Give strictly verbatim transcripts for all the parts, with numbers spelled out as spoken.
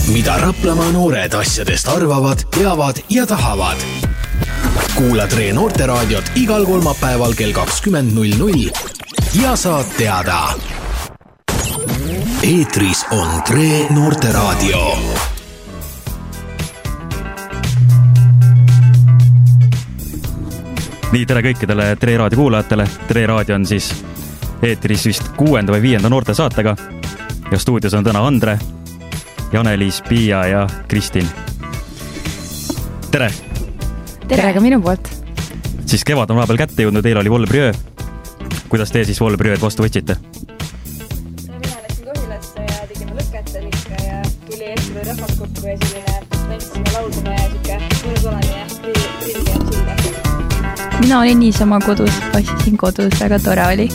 mida Raplamaa noored asjadest arvavad, teavad ja tahavad. Kuula Tre Noorteraadiot igal kolmapäeval kell kakskümmend null null ja saad teada. Eetris on Tre Noorteraadio. Nii, tere kõikidele Tre Raadio kuulajatele. Tre Raadio on siis eetris vist kuuenda või viienda noorte saatega ja stuudios on täna Andre, Janeliis, Piia ja Kristin. Tere! Tere ka minu poolt. Siis kevad on vahepeal kätte jõudnud, eile oli Volbriöö. Kuidas te siis Volbriööd vastu võtsite? Mina läksin Kohilasse ja tegime lõkatelikke ja tuli Eesti või rahvas kokku ja selline tantsime laulma ja siuke mõnusolani ja rilgi ja silme. Mina olin niisama kodus, passisin kodus, väga tore oli.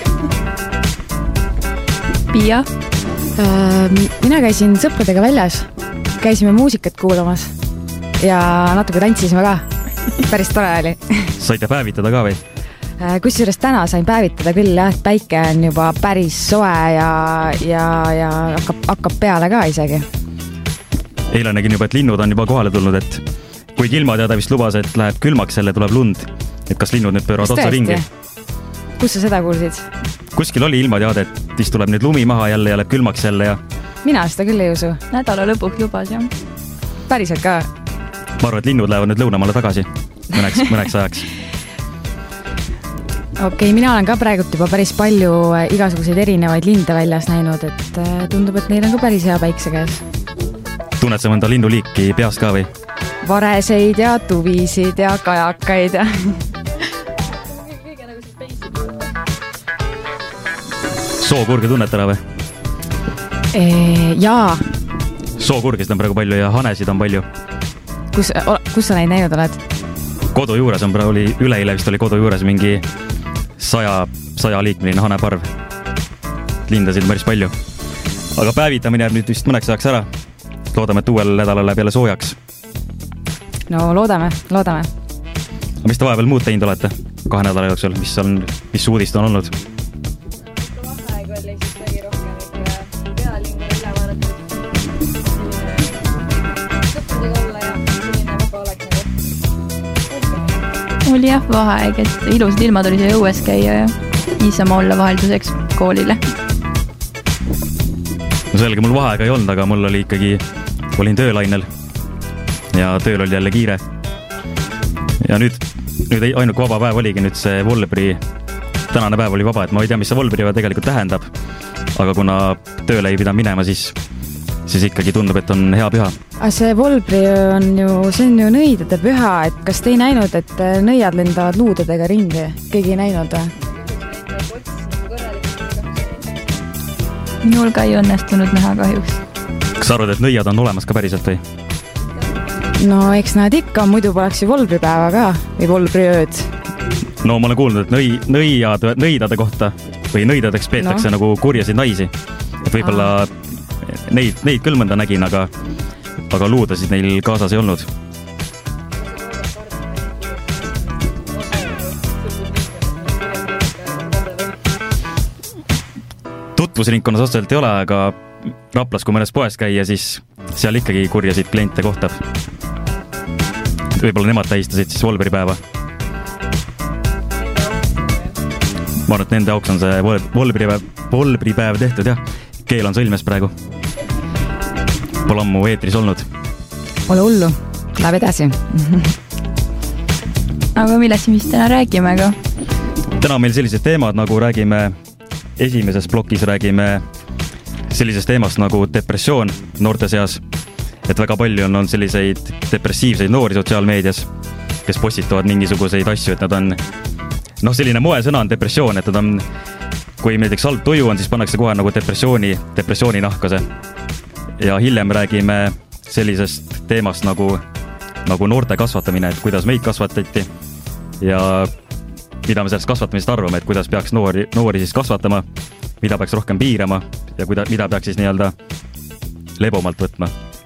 Piia? Mina käisin sõpradega väljas, käisime muusikat kuulamas ja natuke tantsisime ka. Päris tore oli. Saite päevitada ka või? Kusjuures täna sain päevitada küll, jah, päike on juba päris soe ja, ja, ja hakkab, hakkab peale ka isegi. Eile nägin juba, et linnud on juba kohale tulnud, et kuigi ilmateade vist lubas, et läheb külmaks, selle tuleb lund. Et kas linnud nüüd pööravad otsa ringi? Kus sa seda kuulsid? Kuskil oli ilmateade, et siis tuleb nüüd lumi maha jälle ja läheb külmaks jälle ja... Mina seda küll ei usu. Nädala lõpuks lubas, jah. Päriselt ka. Ma arvan, et linnud lähevad nüüd lõunamaale tagasi mõneks, mõneks ajaks. Okei, okay, mina olen ka praegult juba päris palju igasuguseid erinevaid linde väljas näinud, et tundub, et neil on ka päris hea päikse käes. Tunned sa mõnda linduliiki peast ka või? Vareseid ja tuvisid ja kajakaid ja... Sookurge tunnet ära või? Eee, jaa. Sookurgist on praegu palju ja hanesid on palju. Kus, kus sa neid näinud oled? Kodu juures on praegu, oli, üleile vist oli kodu juures mingi saja, saja liikmeline haneparv. Lindasid päris palju. Aga päevitamine jääb nüüd vist mõneks ajaks ära. Loodame, et uuel nädalal läheb jälle soojaks. No loodame, loodame. Aga mis te vahepeal muud teinud olete kahe nädala jooksul? Mis, on, mis uudist on olnud? Oli jah vaheaeg, et ilusad ilmad oli see õues käia ja niisama olla vahelduseks koolile. No selge, mul vaheaega ei olnud, aga mul oli ikkagi, olin töölainel ja tööl oli jälle kiire. Ja nüüd, nüüd ainuke vaba päev oligi nüüd see Volbri, tänane päev oli vaba, et ma ei tea, mis see Volbri tegelikult tähendab, aga kuna tööle ei pidanud minema, siis, siis ikkagi tundub, et on hea püha. A see Volbri on ju, see on ju nõidade püha, et kas te ei näinud, et nõiad lendavad luudadega ringi? Keegi ei näinud või? Minul ka ei õnnestunud näha kahjuks. Kas arvad, et nõiad on olemas ka päriselt või? No eks nad ikka, muidu poleks ju Volbripäeva ka või Volbriööd. No ma olen kuulnud, et nõi, nõiad, nõidade kohta või nõidadeks peetakse no. Nagu kurjasid naisi. Et võibolla neid, neid küll mõnda nägin, aga aga luudasid neil kaasas ei olnud. Tutvusringkonnas otseselt ei ole, aga Raplas, kui mõnes poes käia, siis seal ikkagi kurjasid kliente kohtab. Võibolla nemad tähistasid siis Volbripäeva. Ma arvan, et nende auks on see Volbripäev, Volbripäev tehtud, jah. Keel on sõlmes praegu. Pole ammu eetris olnud. Ole hullu, läheb edasi. Aga millest mis täna räägime ka? Täna meil sellised teemad, nagu räägime esimeses blokis, räägime sellisest teemast nagu depressioon noorte seas. Et väga palju on, on selliseid depressiivseid noori sotsiaalmeedias, kes postitavad mingisuguseid asju, et nad on, noh, selline moesõna on depressioon, et nad on, kui näiteks halb tuju on, siis pannakse kohe nagu depressiooni, depressiooni nahkase. Ja hiljem räägime sellisest teemast nagu, nagu noorte kasvatamine, et kuidas meid kasvatati ja mida me sellest kasvatamisest arvame, et kuidas peaks noori, noori siis kasvatama, mida peaks rohkem piirama ja kuida, mida peaks siis nii-öelda lebomalt võtma.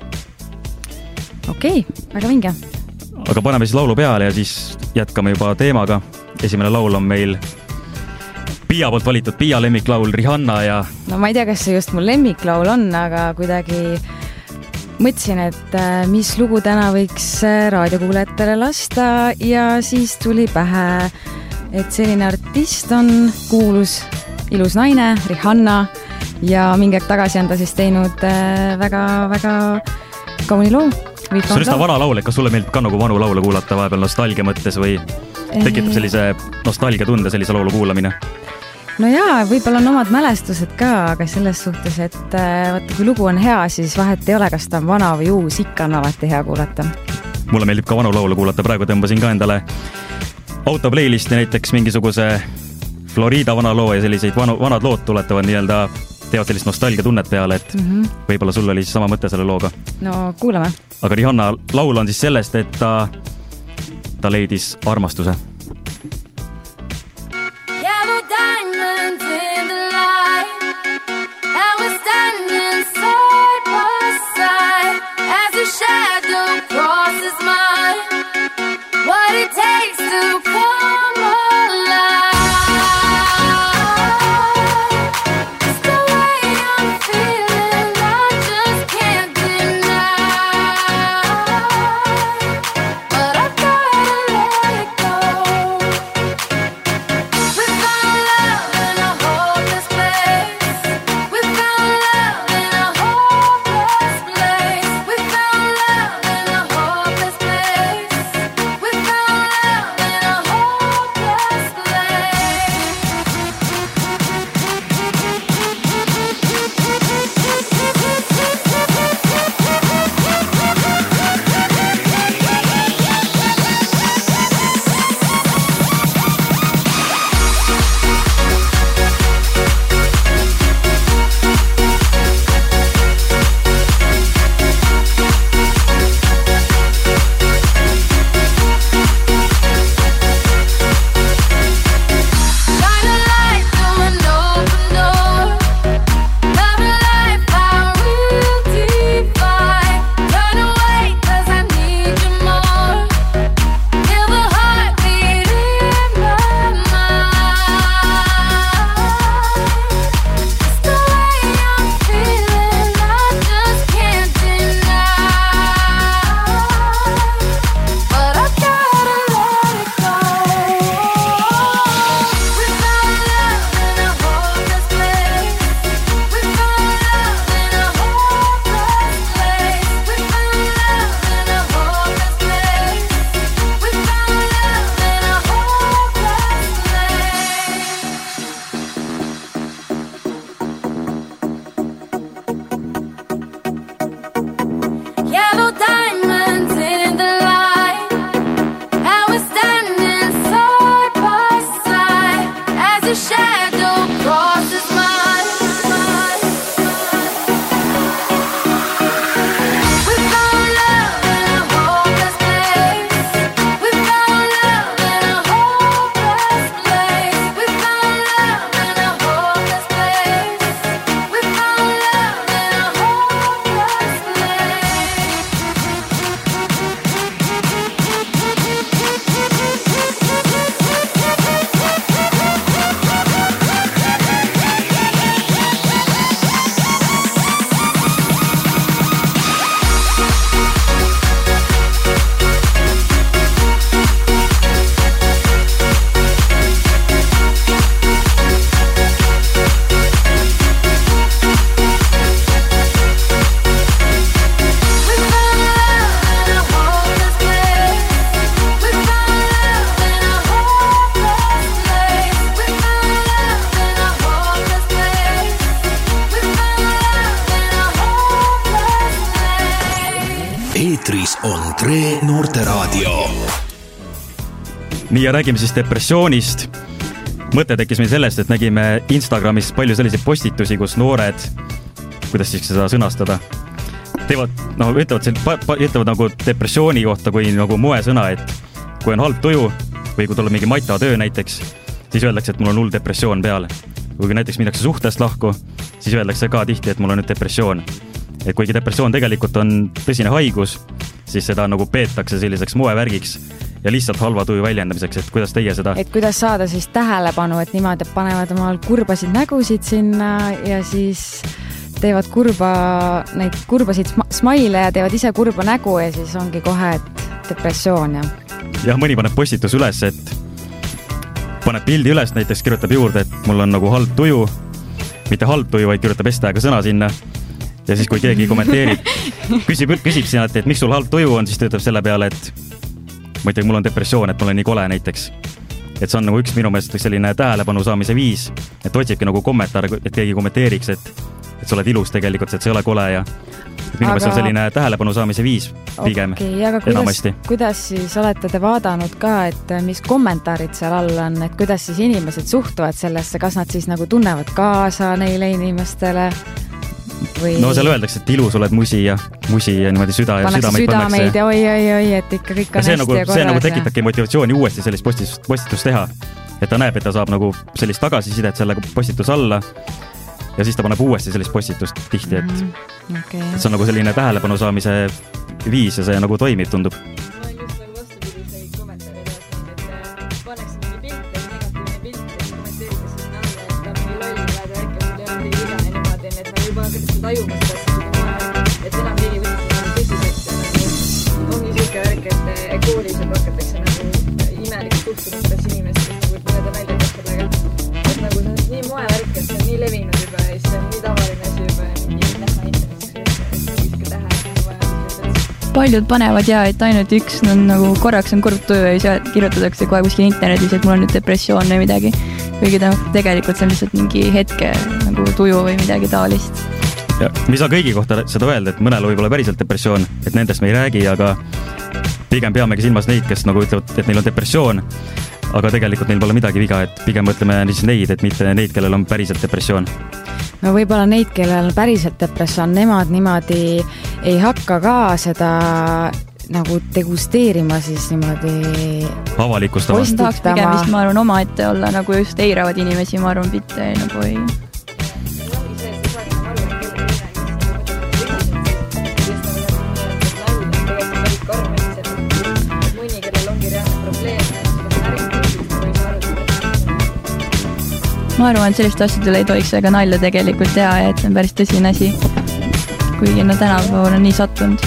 Okei, okay, väga vinge. Aga paneme siis laulu peale ja siis jätkame juba teemaga. Esimene laul on meil Piia poolt valitud Piia lemmiklaul Rihanna ja... No ma ei tea, kas see just mul lemmiklaul on, aga kuidagi mõtlesin, et mis lugu täna võiks raadiokuulajatele lasta ja siis tuli pähe, et selline artist on kuulus, ilus naine, Rihanna ja mingi aeg tagasi on ta siis teinud väga-väga kauni loo. See on üsna vana laul, et kas sulle meeldib ka nagu vanu laule kuulata vahepeal nostalgia mõttes või tekitab sellise nostalgia tunde sellise laulu kuulamine? No jaa, võib-olla on omad mälestused ka, aga selles suhtes, et vaata, kui lugu on hea, siis vahet ei ole, kas ta on vana või uus, ikka on alati hea kuulata. Mulle meeldib ka vanu laulu kuulata, praegu tõmbasin ka endale auto playlisti näiteks mingisuguse Florida vana loo ja selliseid vanu, vanad lood tuletavad nii-öelda teevad sellist nostalgia tunnet peale, et mm-hmm. võib-olla sul oli siis sama mõte selle looga. No kuulame. Aga Rihanna laul on siis sellest, et ta, ta leidis armastuse. Eetris on Tre Noorteraadio. Nii ja räägime siis depressioonist. Mõte tekkis meil sellest, et nägime Instagramis palju selliseid postitusi, kus noored, kuidas siis seda sõnastada, teevad, no, ütlevad, ütlevad nagu depressiooni kohta kui nagu moesõna, et kui on halb tuju või kui tuleb mingi matatöö näiteks, siis öeldakse, et mul on hull depressioon peal. Kui näiteks minnakse suhtest lahku, siis öeldakse ka tihti, et mul on nüüd depressioon. Et kuigi depressioon tegelikult on tõsine haigus, siis seda nagu peetakse selliseks moevärgiks ja lihtsalt halva tuju väljendamiseks, et kuidas teie seda... Et kuidas saada siis tähelepanu, et niimoodi panevad omal kurbasid nägusid sinna ja siis teevad kurba, neid kurbasid smaile ja teevad ise kurba nägu ja siis ongi kohe, et depressioon ja. jah, mõni paneb postitus üles, et paneb pildi üles, näiteks kirjutab juurde, et mul on nagu halb tuju, mitte halb tuju, vaid kirjutab S-tähega sõna sinna. Ja siis, kui keegi kommenteerib, küsib, küsib sinna, et, et miks sul halb tuju on, siis ta ütleb selle peale, et ma ei tea, mul on depressioon, et mul on nii kole näiteks. Et see on nagu üks minu meelest selline tähelepanu saamise viis, et otsibki nagu kommentaare, et keegi kommenteeriks, et, et sa oled ilus tegelikult, et see ei ole kole ja et minu meelest aga... on selline tähelepanu saamise viis pigem okay, aga kuidas, enamasti. Kuidas siis olete te vaadanud ka, et mis kommentaarid seal all on, et kuidas siis inimesed suhtuvad sellesse, kas nad siis nagu tunnevad kaasa neile inimestele? Või... No seal öeldakse, et ilus oled musi ja musi ja niimoodi süda ja südameid südameid ja oi, oi, oi, et ikka kõik on ja hästi nagu, ja korras. See nagu tekitabki motivatsiooni uuesti sellist postitus, postitus teha. Et ta näeb, et ta saab nagu sellist tagasisidet selle postitus alla ja siis ta paneb uuesti sellist postitust tihti, et, mm, okay. et see on nagu selline tähelepanu saamise viis ja see nagu toimib, tundub. tajuma seda, et enam keegi võttes tõsiselt ongi siuke värk, et koolis hakatakse nagu imelikult suhtunud selles inimestes, nagu et mõneda välja teha sellega. Et nagu see on nii moevärk, et see on nii levinud juba ja see on nii tavaline asi juba ja mingi näha internetis, et nagu siuke tähe. Paljud panevad ja, et ainult üks on nagu korraks on kurb tuju ja siis kirjutatakse kohe kuskil internetis, et mul on nüüd depressioon või midagi. Kuigi ta tegelikult see on lihtsalt mingi hetke nagu tuju või midagi taolist. Ja me ei saa kõigi kohta seda öelda, et mõnel võib olla päriselt depressioon, et nendest me ei räägi, aga pigem peamegi silmas neid, kes nagu ütlevad, et neil on depressioon, aga tegelikult neil pole midagi viga, et pigem mõtleme siis neid, et mitte neid, kellel on päriselt depressioon. No võib-olla neid, kellel on päriselt depressioon, nemad niimoodi ei hakka ka seda nagu degusteerima siis niimoodi avalikustama. Tahaks pigem vist, ma arvan, oma ette olla nagu just eiravad inimesi, ma arvan, mitte nagu ei... Ma arvan, et sellist asjadele ei tohiks väga nalja tegelikult teha ja et see on päris tõsine asi, kuigi no tänapäeval on nii sattunud.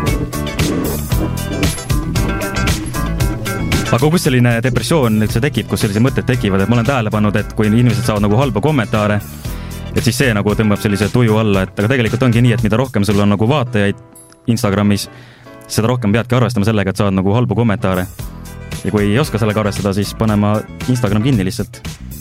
Aga kus selline depressioon üldse tekib, kus sellised mõtted tekivad, et ma olen tähele pannud, et kui inimesed saavad nagu halba kommentaare, et siis see nagu tõmbab sellise tuju alla, et aga tegelikult ongi nii, et mida rohkem sul on nagu vaatajaid Instagramis, seda rohkem peadki arvestama sellega, et saad nagu halbu kommentaare. Ja kui ei oska sellega arvestada, siis panema Instagram kinni lihtsalt.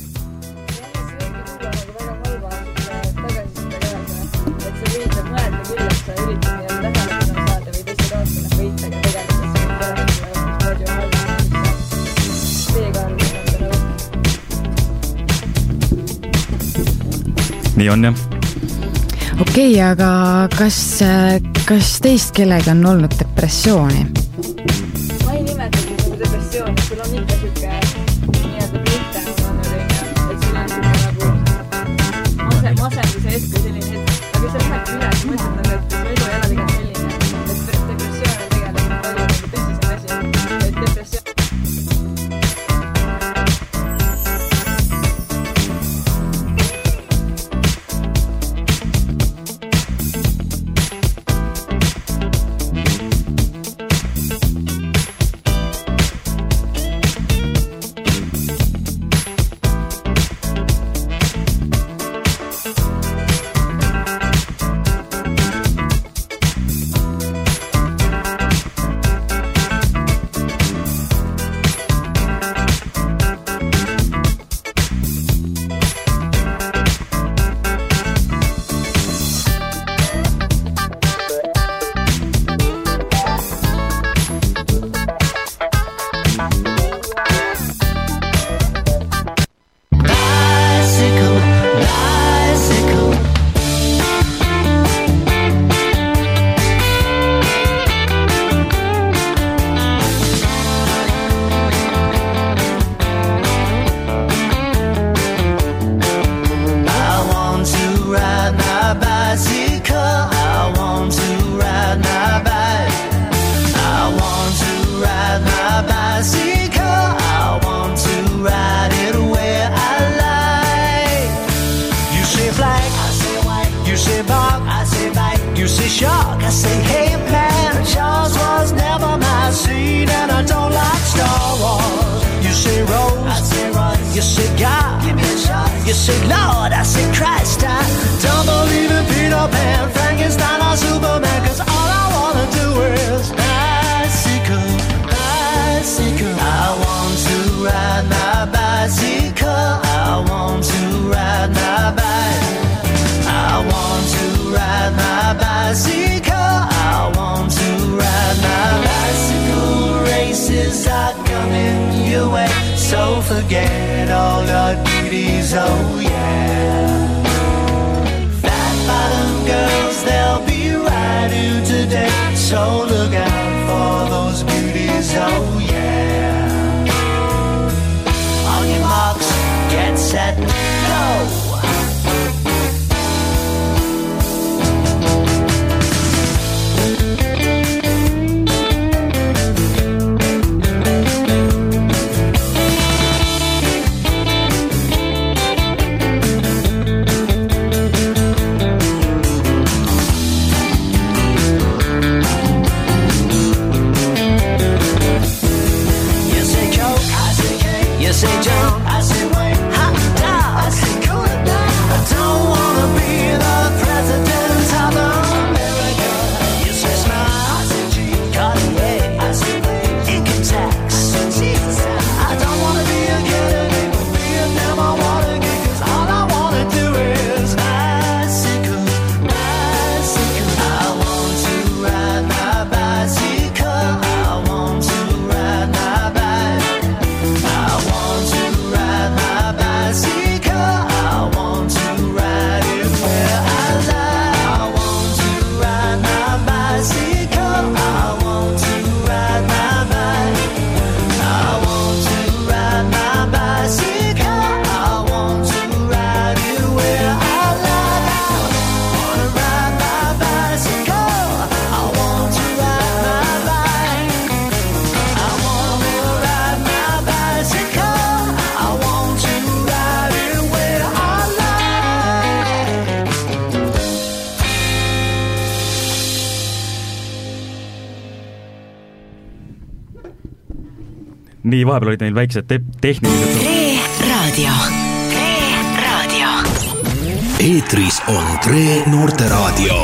Nii on, jah. Okei, okay, aga kas, kas teist kellegi on olnud depressiooni? Ma ei nimetagi nagu depressiooni, sul on ikka siuke nii-öelda mitte on olnud, et sul on siuke nagu mase, masenduse hetk või selline hetk, aga see läheb üle, siis mõtled nagu, et see elu ei ole tegelikult selline, et depressioon on tegelikult palju nagu tõsisem asi, et depressioon say Lord, I say Christ. I don't believe in Peter Pan, Frankenstein or Superman, cause all I wanna do is bicycle, bicycle. I want to ride my bicycle, I want to ride my bike. I want to ride my bicycle, I want to ride my bicycle. Races are coming your way, so forget all your duties, oh yeah. Fat bottom girls, they'll be riding today, so look out for those beauties, oh yeah. On your marks, get set, go! You say jump, I say wait, hot dog, I say cool it down. I don't wanna be the president of America. You say smile, I say cheese, Cartier, I say wait, income tax, Jesus. I don't wanna be a Kennedy, but Vietnam I wanna get, cause all I wanna do is bicycle, bicycle. I want to ride my bicycle, I want to ride my bike. I want to ride my bicycle, I want to ride it where I like. I want to ride my bicycle, I want to ride my bike. I want to ride my bicycle, I want to ride it where I like. I wanna ride my bicycle, I want to ride my bike. I wanna ride my bicycle, I want to ride it where I like. nii, vahepeal olid meil väiksed te tehnilised Tre Raadio. Tre Raadio. Eetris on Tre Noorteraadio.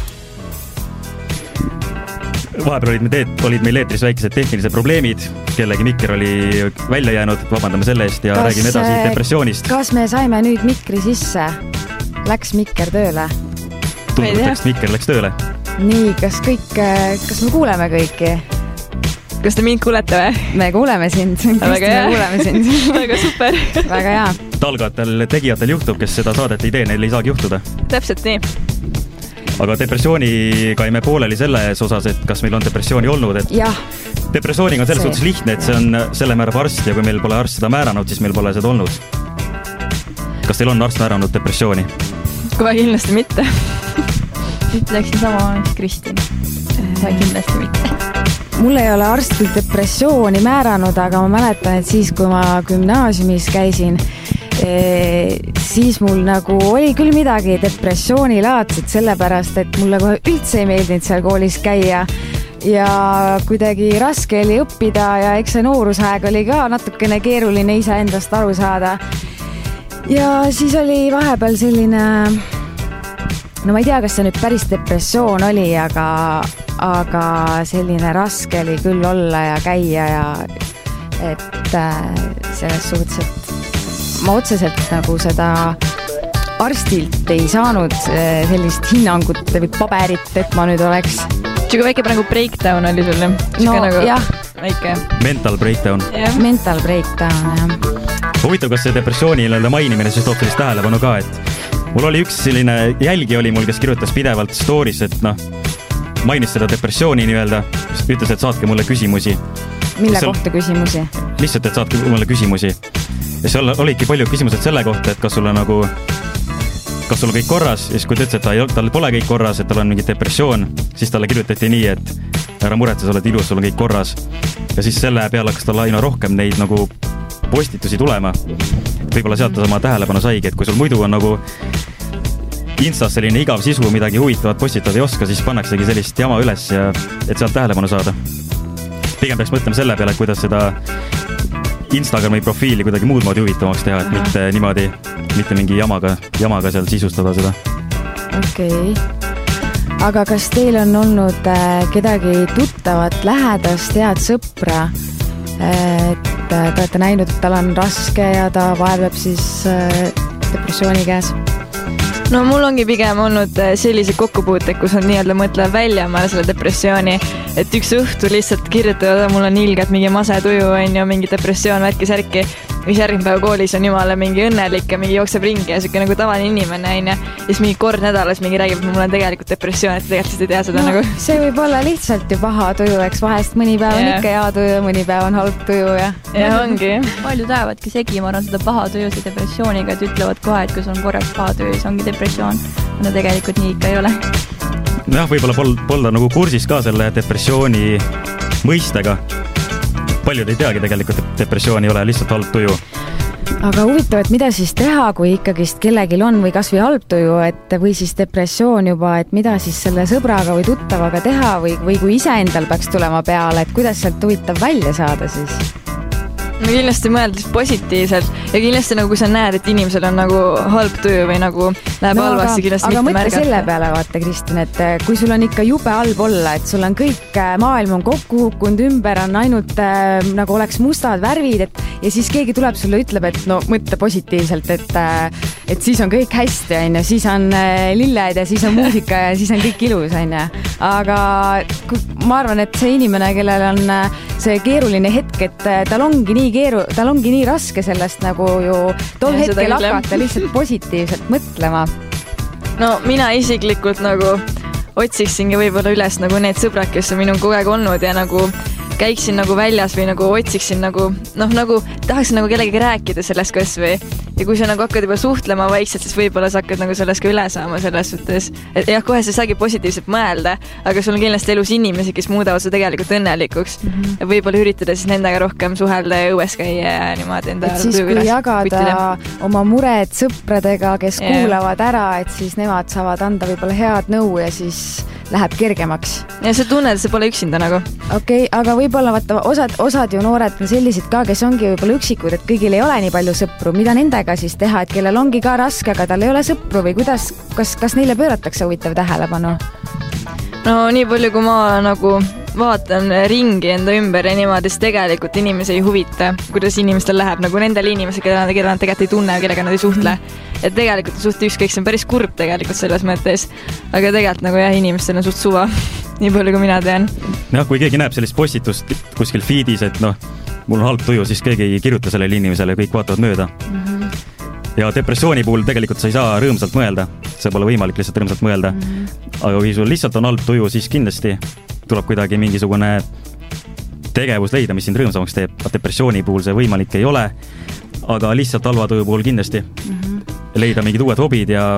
vahepeal olid, me olid meil eetris väikesed tehnilised probleemid, kellegi mikker oli välja jäänud, vabandame selle eest ja kas, räägime edasi depressioonist. Kas me saime nüüd mikri sisse? Läks mikker tööle? Tundub, et mikker läks tööle. Nii, kas kõik, kas me kuuleme kõiki? Kas te mind kuulete või? Me kuuleme sind. Väga hea. Kuuleme sind. Väga super. Väga hea. Talgatel tegijatel juhtub, kes seda saadet ei tee, neil ei saagi juhtuda. Täpselt nii. Aga depressiooniga ei me pooleli selles osas, et kas meil on depressiooni olnud, et jah. Depressiooniga on selles suhtes lihtne, et see on selle määrab arst ja kui meil pole arst seda määranud, siis meil pole seda olnud. Kas teil on arst määranud depressiooni? Kohe kindlasti mitte. Ütleksin sama, mis Kristin. Kohe kindlasti mitte. Mul ei ole arst küll depressiooni määranud, aga ma mäletan, et siis, kui ma gümnaasiumis käisin, siis mul nagu oli küll midagi depressioonilaadset, sellepärast, et mulle kohe üldse ei meeldinud seal koolis käia ja kuidagi raske oli õppida ja eks see noorusaeg oli ka natukene keeruline ise endast aru saada. Ja siis oli vahepeal selline, no ma ei tea, kas see nüüd päris depressioon oli, aga, aga selline raske oli küll olla ja käia ja et selles suhtes, et ma otseselt nagu seda arstilt ei saanud sellist hinnangut või paberit, et ma nüüd oleks. Siuke väike nagu breakdown oli sul, jah? No nagu jah. Väike. Mental breakdown. Yeah. Mental breakdown, jah. Huvitav, kas see depressiooni mainimine siis toob sellist tähelepanu ka, et mul oli üks selline jälgi oli mul, kes kirjutas pidevalt stories, et noh, mainis seda depressiooni nii-öelda, ütles, et saatke mulle küsimusi. Mille seal... kohta küsimusi? Lihtsalt, et saatke mulle küsimusi. Ja seal olidki palju küsimused selle kohta, et kas sulle nagu, kas sul on kõik korras, ja siis kui ta ütles, et ta, tal pole kõik korras, et tal on mingi depressioon, siis talle kirjutati nii, et ära muretse, sa oled ilus, sul on kõik korras. Ja siis selle peale hakkas tal aina rohkem neid nagu postitusi tulema. Võib-olla sealt ta sama tähelepanu saigi, et kui sul muidu on nagu Instas selline igav sisu, midagi huvitavat postitada ei oska, siis pannaksegi sellist jama üles, ja, et sealt tähelepanu saada. Pigem peaks mõtlema selle peale, kuidas seda Instagrami profiili kuidagi muud moodi huvitavamaks teha, et mitte niimoodi, mitte mingi jamaga, jamaga seal sisustada seda. Okei. Okay. Aga kas teil on olnud kedagi tuttavat, lähedast, head sõpra, et te olete näinud, et tal on raske ja ta vaevleb siis depressiooni käes? No mul ongi pigem olnud sellised kokkupuuted, kus on nii-öelda mõtlevad välja ma selle depressiooni, et üks õhtu lihtsalt kirjutavad, mul on ilgelt mingi masetuju, on ju, mingi depressioon, vätki särki, mis järgmine päeva koolis on jumala mingi õnnelik ja mingi jookseb ringi ja siuke nagu tavaline inimene, on ju. Ja siis mingi kord nädalas mingi räägib, et mul on tegelikult depressioon, et tegelikult ei tea seda no, nagu. See võib olla lihtsalt ju paha tuju, eks vahest mõni päev on yeah. ikka hea tuju, mõni päev on halb tuju ja. Ja ongi. Palju tajavadki segi, ma arvan seda paha tuju see depressiooniga, et ütlevad kohe, et kui sul on korraks paha tuju, siis ongi depressioon. No tegelikult nii ikka ei ole. Jah, võib-olla pol, polda nagu kursis ka selle depressiooni mõistega. Paljud ei teagi tegelikult, et depressioon ei ole lihtsalt halb tuju. Aga huvitav, et mida siis teha, kui ikkagist kellegil on või kas või halb tuju, et või siis depressioon juba, et mida siis selle sõbraga või tuttavaga teha või, või kui ise endal peaks tulema peale, et kuidas sealt huvitav välja saada siis? No kindlasti mõeldes positiivselt ja kindlasti nagu kui sa näed, et inimesel on nagu halb tuju või nagu läheb no, halvasti, kindlasti aga mitte märgata. Aga mõtle selle peale, vaata Kristin, et kui sul on ikka jube halb olla, et sul on kõik maailm on kokku hukkunud ümber, on ainult äh, nagu oleks mustad värvid, et ja siis keegi tuleb sulle ütleb, et no mõtle positiivselt, et, äh, et siis on kõik hästi, on ju, siis on äh, lilled ja siis on muusika ja siis on kõik ilus, on ju. Aga kui, ma arvan, et see inimene, kellel on äh, see keeruline hetk, et äh, tal ongi nii keeru, tal ongi nii raske sellest nagu ju tol ja hetkel hakata lihtsalt positiivselt mõtlema. No mina isiklikult nagu otsiksingi võib-olla üles nagu need sõbrad, kes on minu kogu aeg olnud ja nagu käiksin nagu väljas või nagu otsiksin nagu, noh nagu tahaksin nagu kellegagi rääkida sellest kas või. Ja kui sa nagu hakkad juba suhtlema vaikselt, siis võib-olla sa hakkad nagu sellest ka üle saama selles suhtes. Et jah, kohe sa saagi positiivselt mõelda, aga sul on kindlasti elus inimesi, kes muudavad sa tegelikult õnnelikuks. Mm-hmm. Ja võib-olla üritada siis nendega rohkem suhelda ja õues käia ja niimoodi enda et siis kui jagada püttida. Oma mured sõpradega, kes yeah. kuulavad ära, et siis nemad saavad anda võib-olla head nõu ja siis läheb kergemaks. Ja sa tunned, et see pole üksinda nagu. Okei, okay, aga võib-olla vaata, osad, osad ju noored on sellised ka, kes ongi võib-olla üksikud, et kõigil ei ole nii palju sõpru. Mida nendega siis teha, et kellel ongi ka raske, aga tal ei ole sõpru või kuidas, kas, kas neile pööratakse huvitav tähelepanu? No nii palju, kui ma nagu vaatan ringi enda ümber ja niimoodi, siis tegelikult inimesi ei huvita, kuidas inimestel läheb, nagu nendele inimesed, keda nad tegelikult ei tunne, kellega nad ei suhtle. Et tegelikult on suht ükskõik, see on päris kurb tegelikult selles mõttes, aga tegelikult nagu jah, inimestel on suht suva, nii palju kui mina tean. Jah, kui keegi näeb sellist postitust kuskil feedis, et noh, mul on halb tuju, siis keegi ei kirjuta sellele inimesele, kõik vaatavad mööda. Mm-hmm. Ja depressiooni puhul tegelikult sa ei saa rõõmsalt mõelda, see pole võimalik lihtsalt rõõmsalt mõelda. Mm-hmm. Aga kui sul lihtsalt on halb tuju, siis kindlasti tuleb kuidagi mingisugune tegevus leida, mis sind rõõmsamaks teeb. Depressiooni puhul see võimalik ei ole, aga lihtsalt halva tuju puhul kindlasti mm-hmm. leida mingid uued hobid ja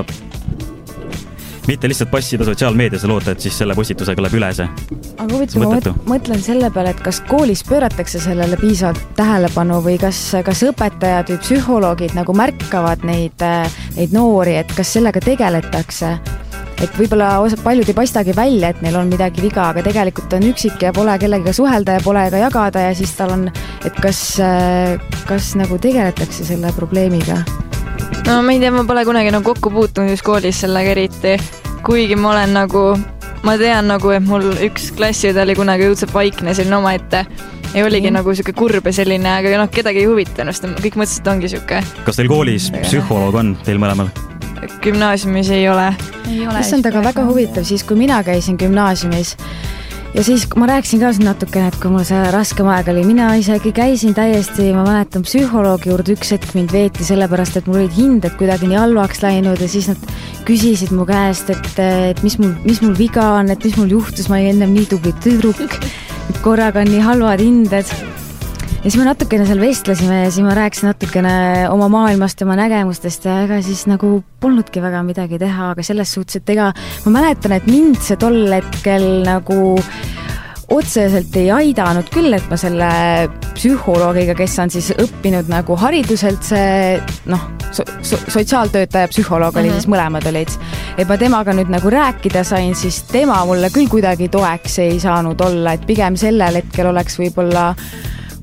mitte lihtsalt passida sotsiaalmeedias ja loota, et siis selle postitusega läheb üle see. Aga huvitav, ma mõtlen selle peale, et kas koolis pööratakse sellele piisavalt tähelepanu või kas, kas õpetajad või psühholoogid nagu märkavad neid, neid noori, et kas sellega tegeletakse? Et võib-olla paljud ei paistagi välja, et neil on midagi viga, aga tegelikult on üksik ja pole kellegiga suhelda ja pole ka jagada ja siis tal on, et kas, kas nagu tegeletakse selle probleemiga? No ma ei tea, ma pole kunagi nagu kokku puutunud just koolis sellega eriti, kuigi ma olen nagu, ma tean nagu, et mul üks klassiõde oli kunagi õudselt vaikne selline oma ette ja oligi mm. nagu siuke kurb ja selline, aga noh, kedagi ei huvita ennast, kõik mõtlesid, et ongi siuke. Kas teil koolis psühholoog on teil mõlemal? Gümnaasiumis ei ole. Ei ole. See on taga väga huvitav, siis kui mina käisin gümnaasiumis ja siis ma rääkisin ka natukene, et kui mul see raskem aeg oli, mina isegi käisin täiesti, ma mäletan psühholoogi juurde üks hetk mind veeti sellepärast, et mul olid hinded kuidagi nii halvaks läinud ja siis nad küsisid mu käest, et, et mis, mul, mis mul viga on, et mis mul juhtus, ma ei ennem nii tubli tüdruk, et korraga on nii halvad hinded. Ja siis me natukene seal vestlesime ja siis ma rääkisin natukene oma maailmast ja oma nägemustest ja ega siis nagu polnudki väga midagi teha, aga selles suhtes, et ega ma mäletan, et mind see tol hetkel nagu otseselt ei aidanud küll, et ma selle psühholoogiga, kes on siis õppinud nagu hariduselt see noh, so, so, sotsiaaltöötaja psühholoog oli, mm-hmm. siis mõlemad olid. Et ma temaga nüüd nagu rääkida sain, siis tema mulle küll kuidagi toeks ei saanud olla, et pigem sellel hetkel oleks võib-olla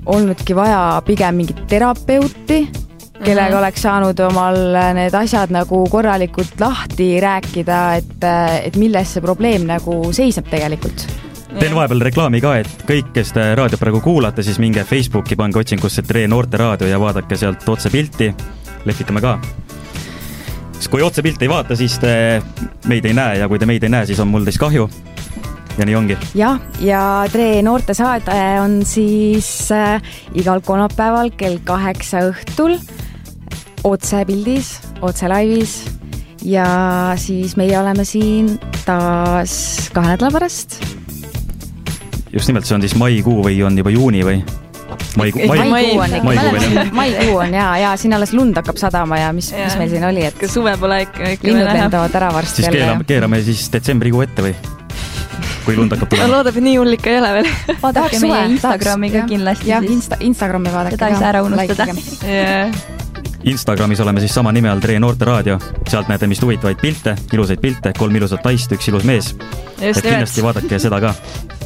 olnudki vaja pigem mingit terapeuti, kellega mm-hmm. oleks saanud omal need asjad nagu korralikult lahti rääkida, et, et milles see probleem nagu seisneb tegelikult. Teen vahepeal reklaami ka, et kõik, kes te raadiot praegu kuulate, siis minge Facebooki, pange otsingusse Tre Noorte Raadio ja vaadake sealt otse pilti, lehvitame ka. Kui otse pilti ei vaata, siis te meid ei näe ja kui te meid ei näe, siis on mul teist kahju. Ja nii ongi. Ja, ja Tre Noorte saade on siis äh, igal kolmapäeval kell kaheksa õhtul otse pildis, otse laivis ja siis meie oleme siin taas kahe nädala pärast. Just nimelt, see on siis maikuu või on juba juuni või? Maikuu, maikuu, maikuu on, maikuu, maikuu on ja, ja siin alles lund hakkab sadama ja mis, ja. mis meil siin oli, et ka suve pole ikka, ikka linnud lendavad ära varsti. Siis keerame, keerame siis detsembrikuu ette või? Kui lund hakkab tulema. Loodab, et nii hull ikka ei ole veel. Vaadake meie Instagrami ka kindlasti. Jah, Insta, Instagrami vaadake. Seda ei saa ära unustada. Yeah. Instagramis oleme siis sama nime all Tre Noorte Raadio. Sealt näete mist huvitavaid pilte, ilusaid pilte, kolm ilusat naist, üks ilus mees. Just et kindlasti vaadake seda ka.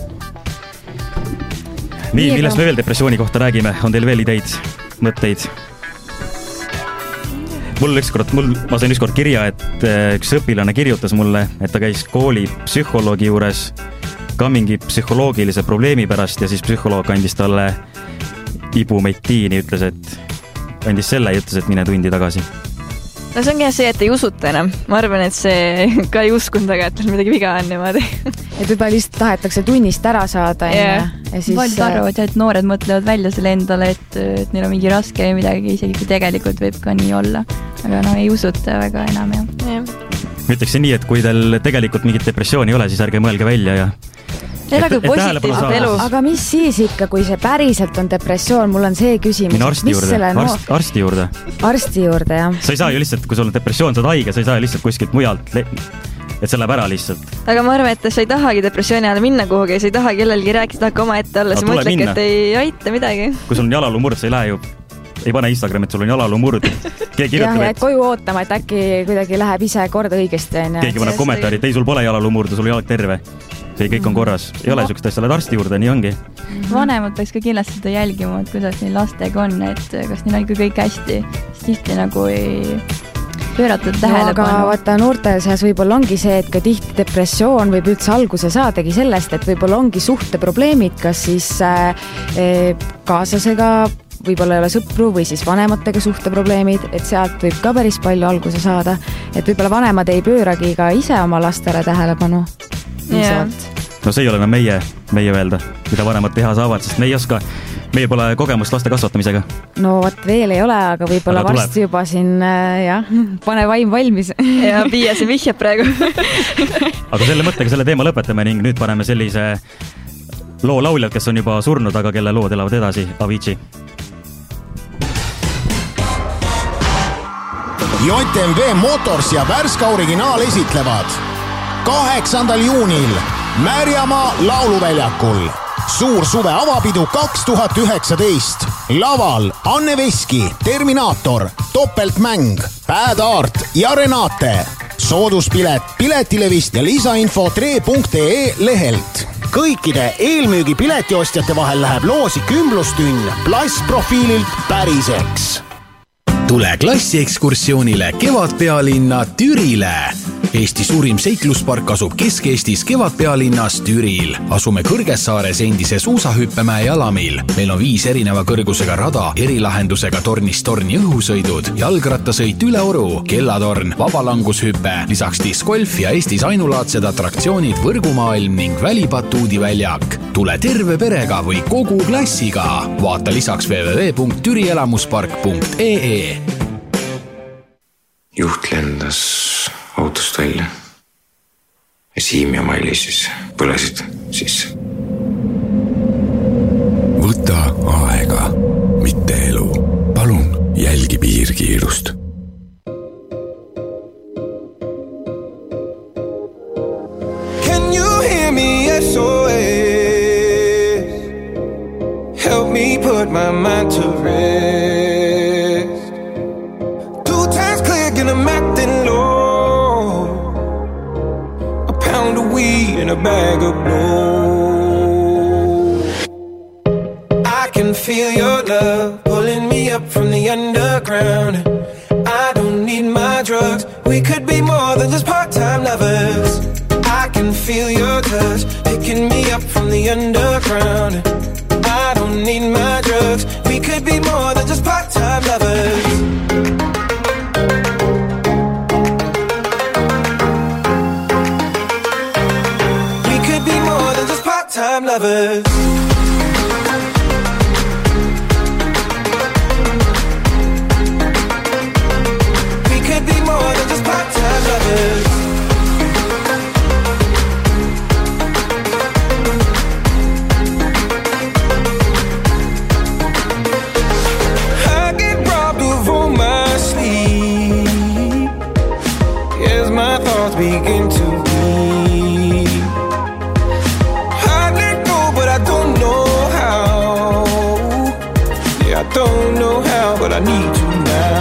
Nii, millest me veel depressiooni kohta räägime? On teil veel ideid, mõtteid? Mul ükskord, mul, ma sain ükskord kirja, et üks õpilane kirjutas mulle, et ta käis kooli psühholoogi juures ka mingi psühholoogilise probleemi pärast ja siis psühholoog andis talle ibumetiini, ütles, et andis selle ja ütles, et mine tundi tagasi. No see ongi see, et ei usuta enam. Ma arvan, et see ka ei uskund väga, et midagi viga on niimoodi. Et võib-olla lihtsalt tahetakse tunnist ära saada. Yeah. Ja siis... Paljud arvavad, et noored mõtlevad välja selle endale, et, et neil on mingi raske ja midagi, isegi kui tegelikult võib ka nii olla. Aga no ei usuta väga enam. Ja. Yeah. Ma ütleksin nii, et kui teil tegelikult mingit depressiooni ei ole, siis ärge mõelge välja ja Elagu positiivset elu. Aga mis siis ikka, kui see päriselt on depressioon, mul on see küsimus. Mine arsti juurde, no... arst, arsti juurde. Arsti juurde, jah. Sa ei saa ju lihtsalt, kui sul on depressioon, sa oled haige, sa ei saa ju lihtsalt kuskilt mujalt, et see läheb ära lihtsalt. Aga ma arvan, et sa ei tahagi depressiooni ajal minna kuhugi, sa ei taha kellelgi rääkida, sa tahad oma ette olla, sa mõtled, et ei aita midagi. Kui sul on jalaluu murd, sa ei lähe ju, ei pane Instagram, et sul on jalaluu murd. Keegi jah, ja koju ootama, et äkki kuidagi läheb ise korda õigesti. Keegi paneb kommentaari, et ei, sul pole jalaluu murd, sul jalg terve. See kõik on korras. Ei ole sükest asja, lähed arsti juurde, nii ongi. Vanemad peaks ka kindlasti seda jälgima, et kuidas neil lastega on, et kas neil on ikka kõik hästi. Siis tihti nagu ei pööratud tähelepanu. No, aga vaata, noorte seas võib-olla ongi see, et ka tihti depressioon võib üldse alguse saadagi sellest, et võib-olla ongi suhteprobleemid, kas siis äh, kaaslasega võib-olla ei ole sõpru või siis vanematega suhteprobleemid, et sealt võib ka päris palju alguse saada. Et võib-olla vanemad ei pööragi ka ise oma lastele tähelepanu. Yeah. No see ei ole enam meie, meie öelda, mida vanemad teha saavad, sest me ei oska, meie pole kogemust laste kasvatamisega. No võt veel ei ole, aga võib-olla aga varsti juba siin, jah, pane vaim valmis. Ja Piia see vihjab praegu. Aga selle mõttega selle teema lõpetame ning nüüd paneme sellise loo lauljad, kes on juba surnud, aga kelle lood elavad edasi, Avicii. J M W Motors ja Värska Originaal esitlevad kaheksandal juunil Märjamaa lauluväljakul. Suur suve avapidu kaks tuhat üheksateist. Laval Anne Veski, Terminaator, Topeltmäng, Bad Art ja Renate. Sooduspilet Piletilevist ja lisainfo tre punkt ee lehelt. Kõikide eelmüügi piletiostjate vahel läheb loosi kümblustünn plastprofiililt päriseks. Tule klassiekskursioonile Kevadpealinna Türile. Eesti suurim seikluspark asub Kesk-Eestis Kevadpealinnas Türil. Asume Kõrgessaares endise suusahüppemäe jalamil. Meil on viis erineva kõrgusega rada, erilahendusega tornist torni õhusõidud, jalgrattasõit üle oru, kellatorn, vabalangushüpe, lisaks discgolf ja Eestis ainulaadsed atraktsioonid Võrgumaailm ning Välibatuudi väljak. Tule terve perega või kogu klassiga. Vaata lisaks w w w punkt türielamuspark punkt ee. Juht lendas autost välja ja Siim ja Mailis siis põlesid sisse. Võta aega, mitte elu. Palun jälgi piirkiirust. Can you hear me S O S? Help me put my mind to rest. Two times click and I'm acting low. A pound of weed and a bag of blow. I can feel your love pulling me up from the underground. I don't need my drugs. We could be more than just part-time lovers. I can feel your touch picking me up from the underground. I don't need my drugs. We could be more than just part-time lovers. We could be more than just part-time lovers. Begin to be. I let go, but I don't know how. Yeah, I don't know how, but I need you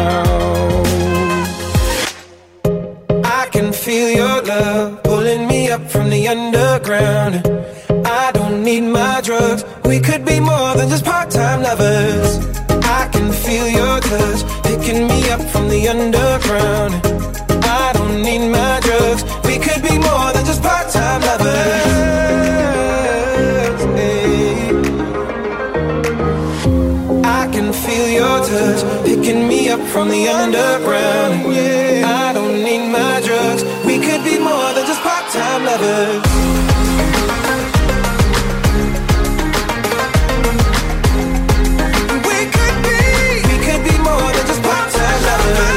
now. I can feel your love pulling me up from the underground. I don't need my drugs. We could be more than just part-time lovers. I can feel your touch picking me up from the underground. I don't need my drugs. We could be more than just part-time lovers. Hey. I can feel your touch picking me up from the underground. Yeah. I don't need my drugs. We could be more than just part-time lovers. We could be, we could be more than just part-time lovers.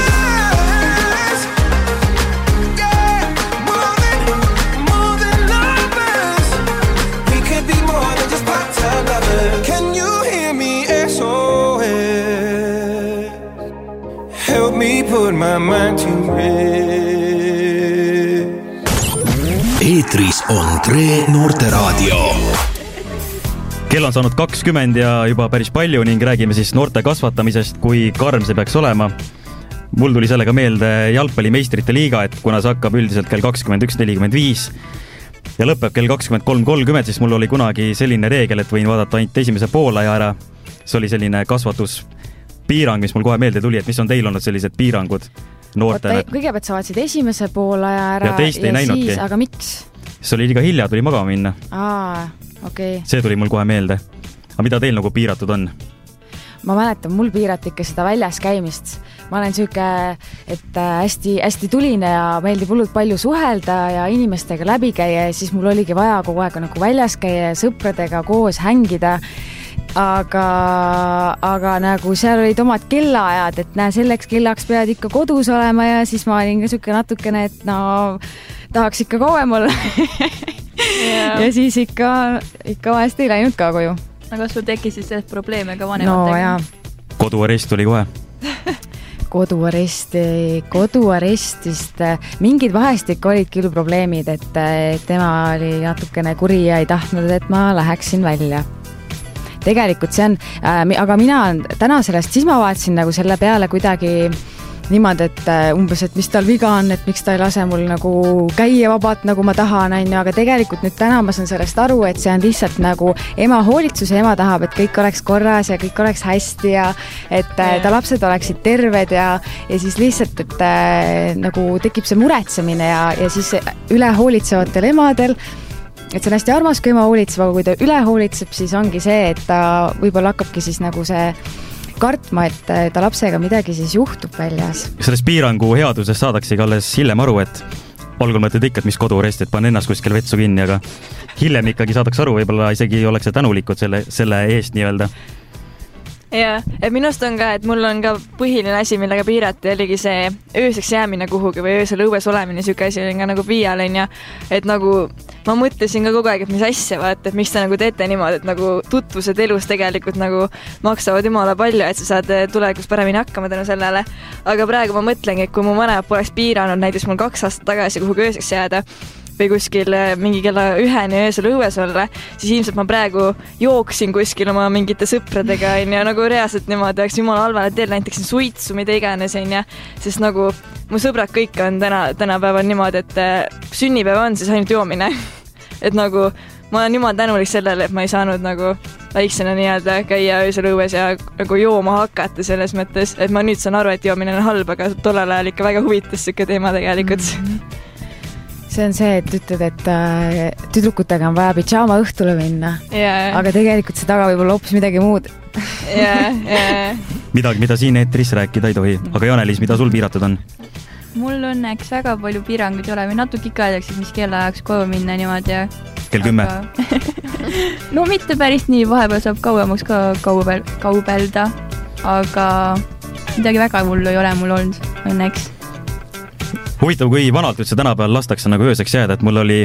My mind to rest. Eetris on Tre noorteraadio. Kell on saanud kakskümmend ja juba päris palju ning räägime siis noorte kasvatamisest, kui karm see peaks olema. Mul tuli sellega meelde jalgpalli meistrite liiga, et kuna see hakkab üldiselt kell kakskümmend üks nelikümmend viis ja lõpeb kell kakskümmend kolm kolmkümmend, siis mul oli kunagi selline reegel, et võin vaadata ainult esimese poolaja ära. See oli selline kasvatus piirang, mis mul kohe meelde tuli, et mis on teil olnud sellised piirangud noortena? Kõigepealt sa vaatasid esimese poolaja ära ja, teist ei ja näinudki. Siis, aga miks? See oli liiga hilja, tuli magama minna. Aa, okei. Okay. See tuli mul kohe meelde. Aga mida teil nagu piiratud on? Ma mäletan, mul piirati ikka seda väljas käimist. Ma olen siuke, et hästi, hästi tuline ja meeldib hullult palju suhelda ja inimestega läbi käia ja siis mul oligi vaja kogu aeg nagu väljas käia ja sõpradega koos hängida. Aga, aga nagu seal olid omad kellaajad, et näe, selleks kellaks pead ikka kodus olema ja siis ma olin ka siuke natukene, et no tahaks ikka kauem olla. yeah. Ja siis ikka, ikka vahest ei läinud ka koju. Aga sul tekkis siis sellest probleeme ka vanematega? No jaa. Koduarest tuli kohe? Koduaresti, koduarestist mingid vahest ikka olid küll probleemid, et tema oli natukene kuri ja ei tahtnud, et ma läheksin välja. Tegelikult see on, aga mina täna sellest, siis ma vaatasin nagu selle peale kuidagi niimoodi, et umbes, et mis tal viga on, et miks ta ei lase mul nagu käia vabalt, nagu ma tahan, aga tegelikult nüüd täna ma saan sellest aru, et see on lihtsalt nagu ema hoolitsus ja ema tahab, et kõik oleks korras ja kõik oleks hästi ja et yeah. ta lapsed oleksid terved ja, ja siis lihtsalt, et nagu tekib see muretsemine ja, ja siis üle hoolitsevatel emadel et see on hästi armas, kui ema hoolitseb, aga kui ta üle hoolitseb, siis ongi see, et ta võib-olla hakkabki siis nagu see kartma, et ta lapsega midagi siis juhtub väljas. Sellest piirangu headusest saadaksegi alles hiljem aru, et algul mõtled ikka, et mis koduarest, et pane ennast kuskil vetsu kinni, aga hiljem ikkagi saadaks aru, võib-olla isegi oleks tänulikud selle, selle eest nii-öelda. Ja, et minust on ka, et mul on ka põhiline asi, millega piirati, oligi see ööseks jäämine kuhugi või öösel õues olemine, siuke asi oli ka nagu piial, on ja et nagu ma mõtlesin ka kogu aeg, et mis asja vaata, et miks te nagu teete niimoodi, et nagu tutvused elus tegelikult nagu maksavad jumala palju, et sa saad tulevikus paremini hakkama tänu sellele. Aga praegu ma mõtlengi, et kui mu vanemad poleks piiranud näiteks mul kaks aastat tagasi kuhugi ööseks jääda või kuskil mingi kella üheni öösel õues olla, siis ilmselt ma praegu jooksin kuskil oma mingite sõpradega ja nagu reaalselt niimoodi oleks jumala halvale teel, näiteks suitsu, mida iganes, ja, sest nagu mu sõbrad kõik on täna, tänapäeval niimoodi, et sünnipäev on siis ainult joomine. Et nagu ma olen jumal tänulik sellele, et ma ei saanud nagu väiksena nii-öelda käia öösel õues ja nagu jooma hakata selles mõttes, et ma nüüd saan aru, et joomine on halb, aga tollel ajal ikka väga huvitas siuke teema tegelikult. See on see, et ütled, et äh, tüdrukutega on vaja pidžaama õhtule minna, yeah. aga tegelikult see taga võib olla hoopis midagi muud. yeah, yeah. Midagi, mida siin eetris rääkida ei tohi, aga Jaanelis, mida sul piiratud on? Mul õnneks väga palju piiranguid ei ole või natuke ikka aedaks, mis kellaajaks koju minna niimoodi. Kell kümme? no mitte päris nii, vahepeal saab kauemaks ka kaubel, kaubelda, aga midagi väga hullu ei ole mul olnud õnneks. Huvitav, kui vanalt üldse tänapäeval lastakse nagu ööseks jääda, et mul oli,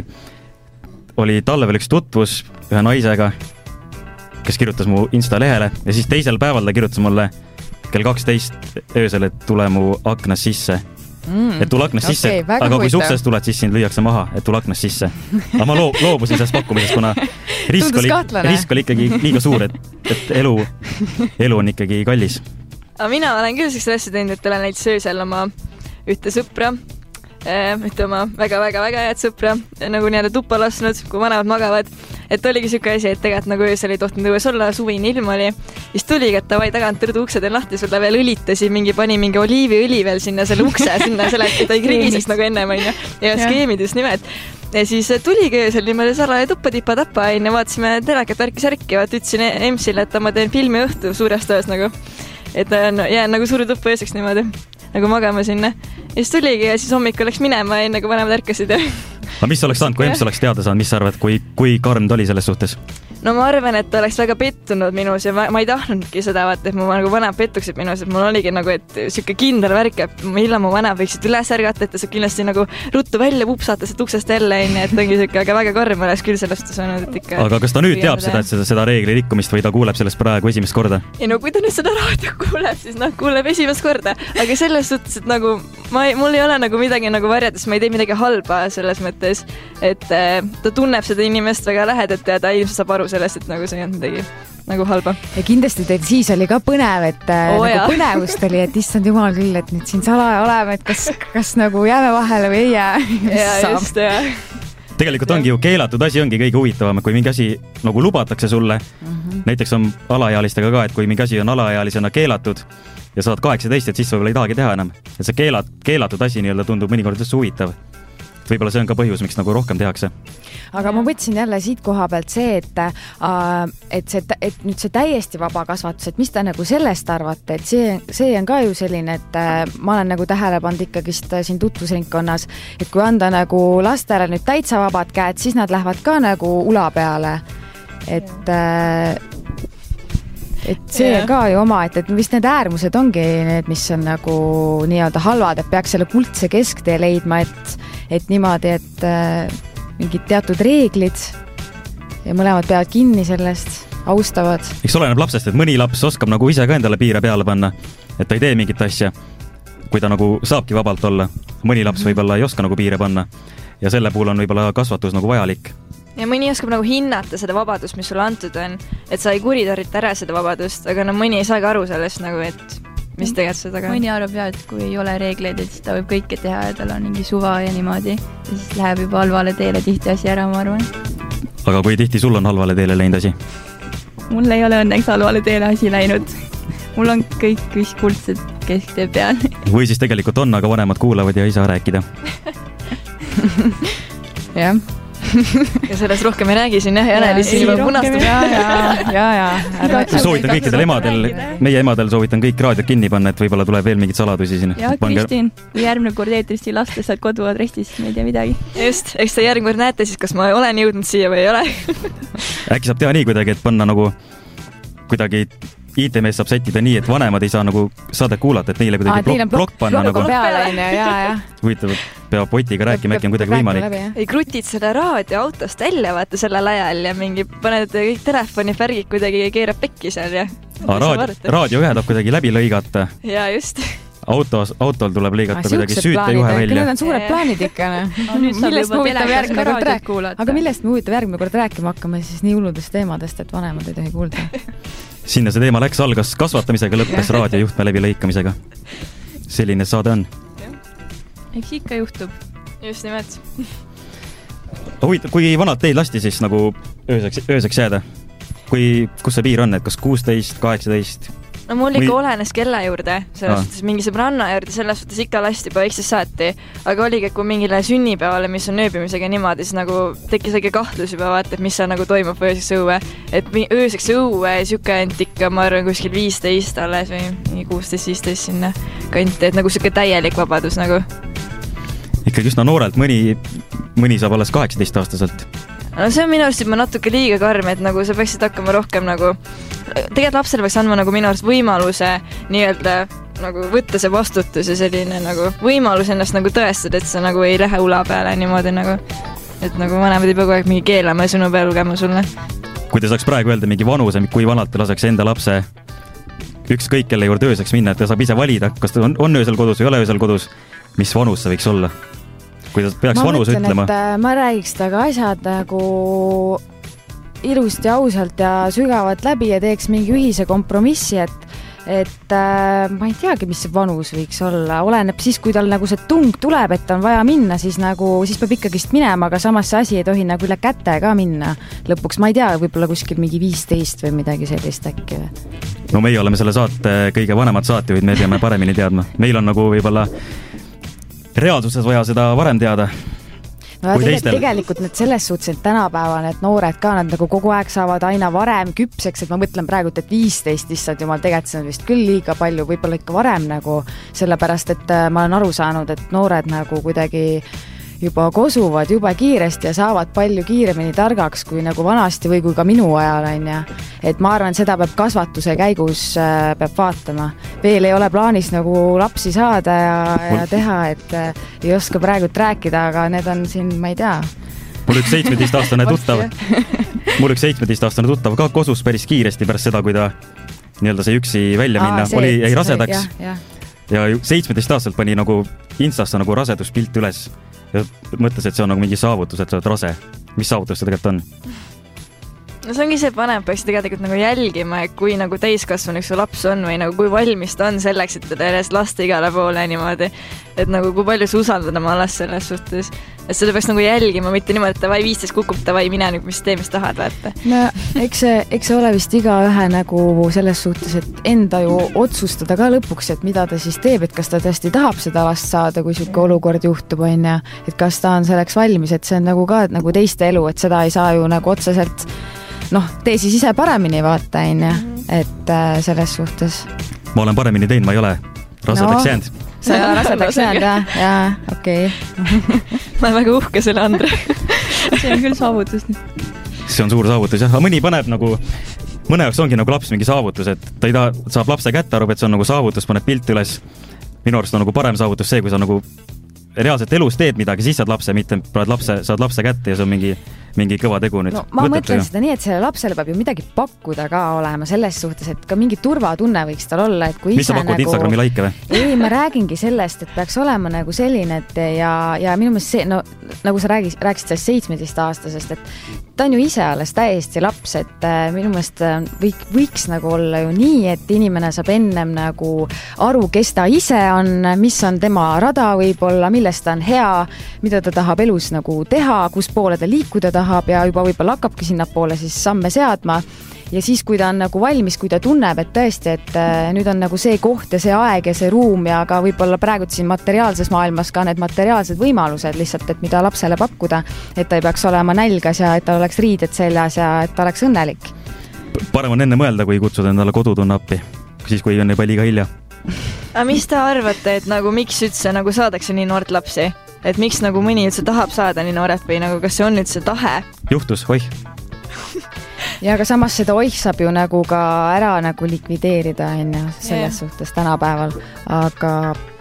oli talvel üks tutvus ühe naisega, kes kirjutas mu Insta lehele ja siis teisel päeval ta kirjutas mulle kell kaksteist öösel, et tule mu aknas sisse. Mm, et tule aknas okay, sisse, aga kui suksest tuled, siis sind lüüakse maha, et tule aknas sisse. Aga ma loo, loobusin sellest pakkumisest, kuna risk oli, risk oli ikkagi liiga suur, et, et elu, elu on ikkagi kallis. Aga mina olen küll sellist asja teinud, et olen näiteks öösel oma ühte sõpra, ühte oma väga-väga-väga head sõpra nagu nii-öelda tuppa lasknud, kui vanemad magavad. Et oligi siuke asi, et tegelikult nagu öösel ei tohtinud õues olla, suvine ilm oli. Siis tuligi, et tavai tagant tõrdu uksed on lahti, sulle veel õlitasi, mingi pani mingi oliiviõli veel sinna selle ukse, sinna selle, et ta ei krigiseks nagu ennem on ja, ja skeemidest nimed. Ja siis tuligi öösel niimoodi sala ja tuppa tipa tappa ja vaatasime telekat värki särki, vaat ütlesin Emsile, et ma teen filmi õhtu suures toas nagu. Et no, jään nagu suure tuppa ööseks niimoodi, nagu magama sinna. Ja siis tuligi ja siis hommikul läks minema ja nagu vanemad ärkasid. Aga mis oleks saanud, kui Ems oleks teada saanud, mis sa arvad, kui, kui karm ta oli selles suhtes? No ma arvan, et ta oleks väga pettunud minus ja ma, ma ei tahtnudki seda vaata, et mu nagu vanem pettuksid minus, et mul oligi nagu, et siuke kindel värk, et millal mu vanem võiksid üles ärgata, et ta saab kindlasti nagu ruttu välja vupsata seda uksest jälle, et ongi siuke, aga väga karm oleks küll sellest saanud, et ikka. Aga kas ta nüüd teab seda, seda, seda reegli rikkumist või ta kuuleb sellest praegu esimest korda? Ei no kui ta nüüd seda raadio kuuleb, siis noh, kuuleb esimest korda, aga selles suhtes, et nagu ma ei, mul ei ole nagu midagi nagu varjades, ma ei tee midagi halba selles mõttes, et äh, ta tunneb seda inimest väga lähedalt ja ta ilmselt saab aru sellest, et nagu see ei olnud midagi nagu halba. Ja kindlasti teil siis oli ka põnev, et oh, nagu jah. Põnevust oli, et issand jumal küll, et nüüd siin salaja oleme, et kas, kas nagu jääme vahele või ei jää. Ja just, jah. Tegelikult ongi ju keelatud asi ongi kõige huvitavam, kui mingi asi nagu lubatakse sulle. Mm-hmm. Näiteks on alaealistega ka, et kui mingi asi on alaealisena keelatud ja saad kaheksateist, et siis võib-olla ei tahagi teha enam. Et see keelat, keelatud asi nii-öelda tundub mõnikord üldse huvitav. Võib-olla see on ka põhjus, miks nagu rohkem tehakse. Aga ma võtsin jälle siit koha pealt see, et, äh, et, see, et nüüd see täiesti vaba kasvatus, et mis ta nagu sellest arvate, et see, see on ka ju selline, et äh, ma olen nagu tähele pannud ikkagist siin tutvusringkonnas, et kui anda nagu lastele nüüd täitsa vabad käed, siis nad lähevad ka nagu ula peale. Et, äh, et see on ka ju oma, et, et vist need äärmused ongi need, mis on nagu nii-öelda halvad, et peaks selle kuldse kesktee leidma, et et niimoodi, et äh, mingid teatud reeglid ja mõlemad peavad kinni sellest, austavad. Eks oleneb lapsest, et mõni laps oskab nagu ise ka endale piire peale panna, et ta ei tee mingit asja, kui ta nagu saabki vabalt olla. Mõni laps võib-olla ei oska nagu piire panna ja selle puhul on võib-olla kasvatus nagu vajalik. Ja mõni oskab nagu hinnata seda vabadust, mis sulle antud on, et sa ei kuritarvita ära seda vabadust, aga no mõni ei saagi aru sellest nagu, et mis tegelikult seda ka? Mõni arvab jah, et kui ei ole reegleid, et siis ta võib kõike teha ja tal on mingi suva ja niimoodi. Ja siis läheb juba halvale teele tihti asi ära, ma arvan. Aga kui tihti sul on halvale teele läinud asi? Mul ei ole õnneks halvale teele asi läinud. Mul on kõik vist kuldsed kesktee peal. Või siis tegelikult on, aga vanemad kuulavad ja ei saa rääkida. Jah. Ja sellest rohkem ei räägi siin, jah, Janelis siin juba punastub. Ja, ja, ja, ja. Soovitan kõikidel emadel, meie emadel soovitan kõik raadiot kinni panna, et võib-olla tuleb veel mingid saladusi siin. Ja, Kristiin, järgmine kord eetristi lastes saad koduadrestis, me ei tea midagi. Just, eks te järgmine kord näete siis, kas ma olen jõudnud siia või ei ole. Äkki saab teha nii kuidagi, et panna nagu kuidagi I T-mees saab sättida nii, et vanemad ei saa nagu saade kuulata, et neile kuidagi blok, blok panna blok nagu. Peale, ja, ja. Huvitav, peab potiga rääkima, äkki on kuidagi võimalik. Ei krutid seda raadio autost välja, vaata sellel ajal ja mingi paned kõik telefoni färgid kuidagi keerab pekki seal ja... Raadio, raadio ühe tahab kuidagi läbi lõigata. Ja just. Autos, autol tuleb lõigata ah, kuidagi süüte juhe välja. Need on suured plaanid ikka. Millest me huvitav järgmine kord rääkima? Aga millest me huvitav järgmine kord rääkima hakkame siis nii hulludest teemadest, et vanemad ei tohi kuulda? Sinna see teema läks, algas kasvatamisega, lõppes raadiojuhtme läbi lõikamisega. Selline saade on. Eks ikka juhtub. Just nimelt. huvitav, kui vanalt teid lasti siis nagu ööseks, ööseks jääda? Kui, kus see piir on, et kas kuusteist, kaheksateist? No mul ikka Või... olenes kella juurde, selles suhtes mingi sõbranna juurde, selles suhtes ikka lasti juba väiksest saati, aga oligi, kui mingile sünnipäevale, mis on ööbimisega niimoodi, siis nagu tekkis õige kahtlus juba vaata, et mis seal nagu toimub ööseks õue. Et ööseks õue siuke ent ikka, ma arvan, kuskil viisteist alles või kuusteist viisteist sinna kanti, et nagu siuke täielik vabadus nagu. Ikkagi üsna noorelt, mõni, mõni saab alles kaheksateist aastaselt. No see on minu arust juba natuke liiga karm, et nagu sa peaksid hakkama rohkem nagu, tegelikult lapsele peaks andma nagu minu arust võimaluse nii-öelda nagu võtta see vastutus ja selline nagu võimalus ennast nagu tõestada, et sa nagu ei lähe ula peale niimoodi nagu, et nagu vanemad ei pea kogu aeg mingi keelama ja sõnu peale lugema sulle. Kui te saaks praegu öelda mingi vanuse, kui vanalt te laseks enda lapse ükskõik kelle juurde ööseks minna, et ta saab ise valida, kas ta on, on öösel kodus või ei ole öösel kodus, mis vanus see võiks olla? Kui ta peaks ma vanuse mõtlen, ütlema. Et ma räägiks taga asjad nagu ilusti, ausalt ja sügavalt läbi ja teeks mingi ühise kompromissi, et, et ma ei teagi, mis see vanus võiks olla. Oleneb siis, kui tal nagu see tung tuleb, et on vaja minna, siis, nagu, siis peab ikkagist minema, aga samas see asi ei tohi nagu üle käte ka minna. Lõpuks, ma ei tea, võib-olla kuskil mingi viisteist või midagi sellist äkki. No meie oleme selle saate kõige vanemad saatejuhid, me peame paremini teadma. Meil on nagu võib-olla reaalsuses vaja seda varem teada. No teistel... tegelikult need selles suhtes, et tänapäeva need noored ka, nad nagu kogu aeg saavad aina varem küpseks, et ma mõtlen praegu, et viisteist issand jumal, tegelikult see on vist küll liiga palju, võib-olla ikka varem nagu, sellepärast, et ma olen aru saanud, et noored nagu kuidagi juba kosuvad juba kiiresti ja saavad palju kiiremini targaks kui nagu vanasti või kui ka minu ajal on ja. Et ma arvan, seda peab kasvatuse käigus äh, peab vaatama. Veel ei ole plaanis nagu lapsi saada ja, ja teha, et äh, ei oska praegu rääkida, aga need on siin, ma ei tea. Mul üks seitsmeteistaastane tuttav, mul üks seitsmeteistaastane tuttav ka kosus päris kiiresti pärast seda, kui ta nii-öelda see üksi välja minna, Aa, oli, ei rasedaks. Ja, ja. ja seitsmeteistaastaselt pani nagu instassa nagu raseduspilt üles. Ja mõtles, et see on nagu mingi saavutus, et sa oled rase. Mis saavutus see tegelikult on? No see ongi see, et vanem peaks tegelikult nagu jälgima, et kui nagu täiskasvanu üks laps on või nagu kui valmis ta on selleks, et teda järjest lasta igale poole niimoodi. Et nagu kui palju sa usaldad oma last selles suhtes. Et seda peaks nagu jälgima, mitte niimoodi, et tavai viisteist kukub, tavai mine nüüd, mis tee, mis tahad vaata. No eks see, eks see ole vist iga ühe nagu selles suhtes, et enda ju otsustada ka lõpuks, et mida ta siis teeb, et kas ta tõesti tahab seda last saada, kui siuke olukord juhtub on ja et kas ta on selleks valmis, et see on nagu ka nagu teiste elu, et seda ei saa ju nagu otseselt noh, tee siis ise paremini vaata, on ja, et äh, selles suhtes. Ma olen paremini teinud, ma ei ole rasedaks no, jäänud. Sa ei ole rasedaks jäänud, jah? Jaa, okei. Okay. Ma olen väga uhke selle Andre. See on küll saavutus. See on suur saavutus, jah. Mõni paneb nagu, mõne jaoks ongi nagu laps mingi saavutus, et ta ei taha, saab lapse kätte, arvab, et see on nagu saavutus, paneb pilt üles. Minu arust on nagu parem saavutus see, kui sa nagu reaalselt elus teed midagi, siis saad lapse, mitte lapse, saad lapse kätte ja see on mingi mingi kõva tegu nüüd. No, ma Võtab mõtlen seda nii, et selle lapsele peab ju midagi pakkuda ka olema selles suhtes, et ka mingi turvatunne võiks tal olla, et kui mis ise sa pakud nagu... Instagrami laike või? Ei, ma räägingi sellest, et peaks olema nagu selline, et ja, ja minu meelest see, no nagu sa räägis, rääkisid sellest seitsmeteist aastasest, et ta on ju ise alles täiesti laps, et minu meelest võik, võiks nagu olla ju nii, et inimene saab ennem nagu aru, kes ta ise on, mis on tema rada võib-olla, millest ta on hea, mida ta tahab elus nagu teha, kus poole ta liikuda tahab ja juba võib-olla hakkabki sinna poole siis samme seadma ja siis, kui ta on nagu valmis, kui ta tunneb, et tõesti, et nüüd on nagu see koht ja see aeg ja see ruum ja ka võib-olla praegu siin materiaalses maailmas ka need materiaalsed võimalused lihtsalt, et mida lapsele pakkuda, et ta ei peaks olema nälgas ja et ta oleks riided seljas ja et ta oleks õnnelik. Parem on enne mõelda, kui kutsuda endale kodutunne appi, siis kui on juba liiga hilja. Aga mis te arvate, et nagu miks üldse nagu saadakse nii noort lapsi? Et miks nagu mõni üldse tahab saada nii nooret või nagu kas see on üldse tahe? Juhtus, oih. Ja aga samas seda oih saab ju nagu ka ära nagu likvideerida enne selles yeah. suhtes tänapäeval, aga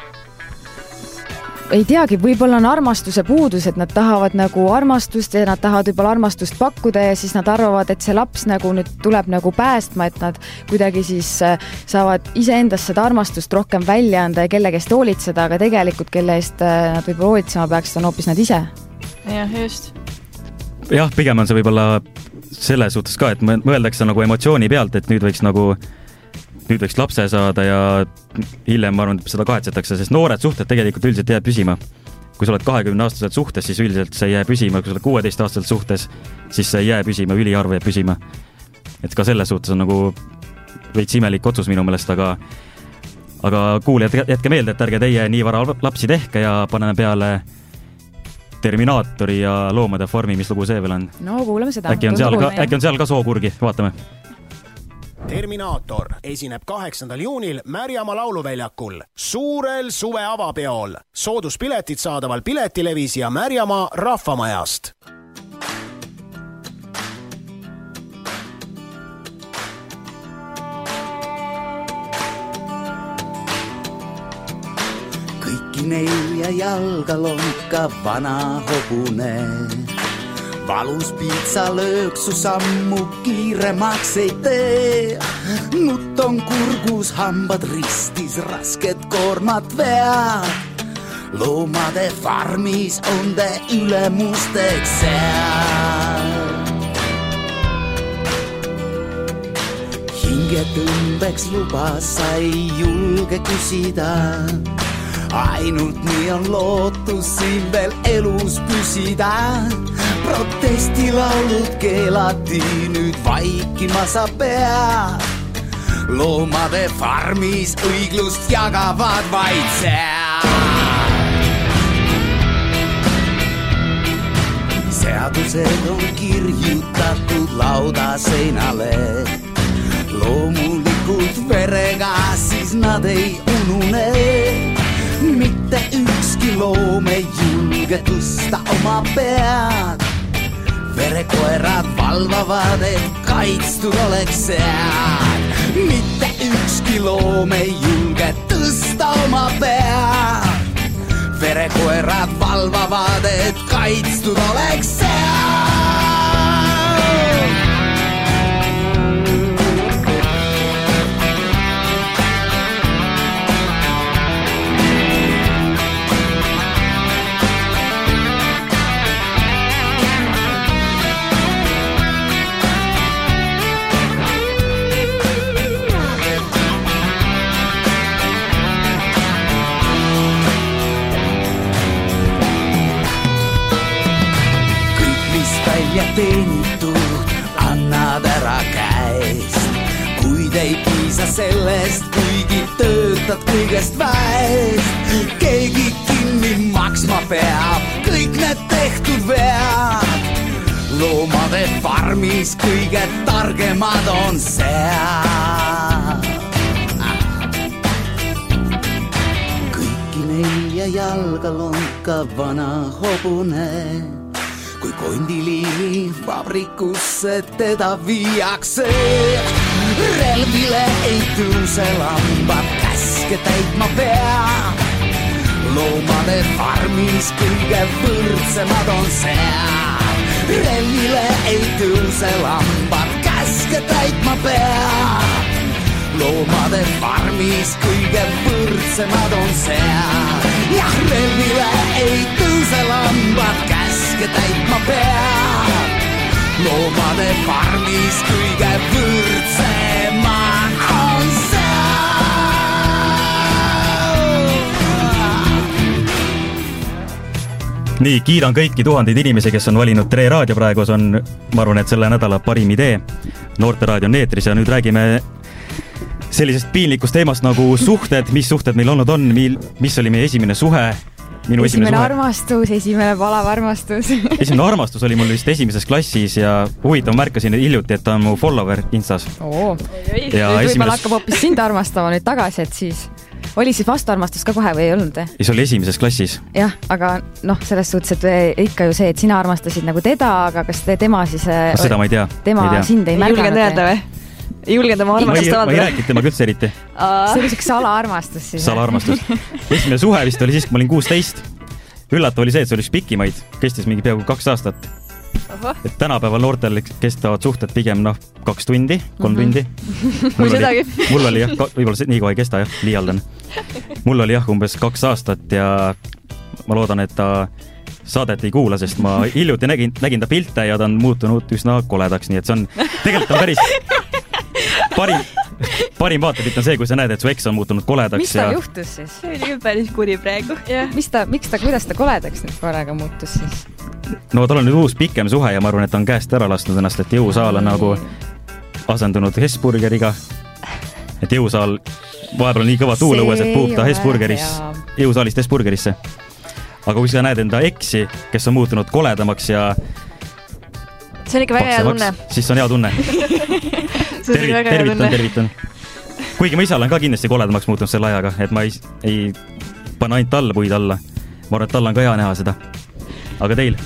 ei teagi, võib-olla on armastuse puudus, et nad tahavad nagu armastust ja nad tahavad võib-olla armastust pakkuda ja siis nad arvavad, et see laps nagu nüüd tuleb nagu päästma, et nad kuidagi siis saavad iseendast seda armastust rohkem välja anda ja kelle kest hoolitseda, aga tegelikult kelle eest nad võib-olla hoolitsema peaksid, on hoopis nad ise. Jah, just. Jah, pigem on see võib-olla selle suhtes ka, et mõeldakse nagu emotsiooni pealt, et nüüd võiks nagu nüüd võiks lapse saada ja hiljem ma arvan, et seda kahetsetakse, sest noored suhted tegelikult üldiselt jääb püsima. kui sa oled kahekümne aastaselt suhtes, siis üldiselt see ei jää püsima, kui sa oled kuueteist aastaselt suhtes, siis see ei jää püsima, üliharv jääb püsima. Et ka selles suhtes on nagu veits imelik otsus minu meelest, aga aga kuulijad jätke meelde, et ärge teie nii vara lapsi tehke ja paneme peale Terminaatori ja Loomade farmi, mis lugu see veel on? No kuulame seda. Äkki on seal ka, äkki on seal ka sookurgi, vaatame. Terminaator esineb kaheksandal juunil Märjamaa lauluväljakul suurel suve avapeol. Sooduspiletid saadaval Piletilevis ja Märjamaa rahvamajast. Kõiki neljä jalkalonka vana hobune. Valus pizza lööksu sammu kiiremaks ei tee. Nut on kurgus, hambad ristis, rasket koormat vead. Loomade farmis on te ülemusteks seal. Hinge tõmbeks luba, sa ei julge küsida. Ainult nii on lootus siin veel elus püsida. Protestilaulud keelati, nüüd vaikima sa pead. Loomade farmis õiglust jagavad vaid seal. Seadused on kirjutatud lauda seinale. Loomulikult verega, siis nad ei unune. Mitte ükski loom ei julge tõsta oma pead. Verekoerad valvavad, et kaitstud oleks seal. Mitte ükski loom ei julge tõsta oma pead. Verekoerad valvavad, et kaitstud oleks seal. Ja teenitud annad ära käest. Kuid ei piisa sellest, kuigi töötad kõigest väest. Keegi kinni maksma peab kõik need tehtud vead. Loomade farmis kõige targemad on seal. Kõiki nelja jalgalonka vana hobune. Kui kondiliini vabrikusse teda viiakse. Relvile ei tõuse lambad, käske täitma pea. Loomade farmis kõige võrdsemad on seal. Relvile ei tõuse lambad, käske täitma pea. Loomade farmis kõige võrdsemad on seal. Jah, relvile ei tõuse lambad, käske täitma peab. Loomade farmis kõige võrdsemad on seal. Nii, kiidan kõiki tuhandeid inimesi, kes on valinud Tre Raadio praegu, see on, ma arvan, et selle nädala parim idee. Noorteraadio on eetris ja nüüd räägime sellisest piinlikust teemast nagu suhted, mis suhted meil olnud on, mis oli meie esimene suhe. Minu esimene, esimene suhe. armastus, esimene palav armastus. Esimene armastus oli mul vist esimeses klassis ja huvitav märkasin hiljuti, et ta on mu follower Instas. Oo. Ja nüüd esimene... hakkab hoopis sind armastama nüüd tagasi, et siis oli siis vastuarmastus ka kohe või ei olnud? Ja see oli esimeses klassis. Jah, aga noh, selles suhtes, et ikka ju see, et sina armastasid nagu teda, aga kas te tema siis... No, seda ma ei tea. Tema ei tea. Sind ei märganud. Ei julge teada või? Ei julgenud oma armastust avaldada. Ma ei rääkinud tema küldse eriti. See oli üks salaarmastus siis. Salaarmastus. Esimene suhe vist oli siis, kui ma olin kuusteist. Üllatav oli see, et see oli üks pikimaid. Kestis mingi peaaegu kaks aastat. Oho. Et tänapäeval noortel kestavad suhted pigem noh, kaks tundi, kolm mm-hmm. tundi. Mul oli, mul oli jah, võib-olla nii kohe ei kesta jah, liialdan. Mul oli jah umbes kaks aastat ja ma loodan, et ta saadet ei kuula, sest ma hiljuti nägin, nägin ta pilte ja ta on muutunud üsna koledaks, nii et see on, tegelikult on päris parim, parim vaatepilt on see, kui sa näed, et su eks on muutunud koledaks. Mis ta ja... juhtus siis? See oli küll päris kuri praegu. Mis ta, miks ta, kuidas ta koledaks nüüd korraga muutus siis? No tal on nüüd uus pikem suhe ja ma arvan, et ta on käest ära lasknud ennast, et jõusaal on nagu asendunud Hesburgeriga. Et jõusaal vahepeal on nii kõva tuul õues, et puhub ta Hesburgeris, jõusaalist Hesburgerisse. Aga kui sa näed enda eksi, kes on muutunud koledamaks ja see on ikka väga hea tunne. Siis on hea tunne. Tervit, tervitan, tervitan. Kuigi ma isal on ka kindlasti koledamaks muutunud selle ajaga, et ma ei, ei pane ainult alla puid alla. Ma arvan, et tal on ka hea näha seda. Aga teil?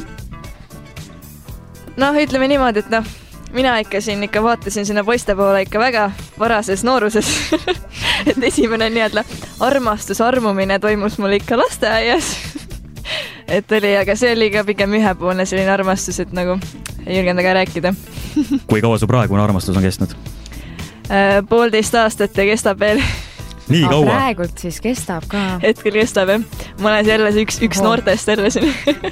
Noh, ütleme niimoodi, et noh, mina ikka siin ikka vaatasin sinna poiste poole ikka väga varases nooruses. Et esimene nii-edla armastus, armumine toimus mul ikka lasteaias. Et oli, aga see oli ka pigem ühepoolne selline armastus, et nagu ei julgenud aga rääkida. Kui kaua su praegune armastus on kestnud? Poolteist aastat ja kestab veel. Nii kaua? Praegult siis kestab ka. Hetkel kestab, jah. Ma olen jälle üks, üks noortest jälle siin.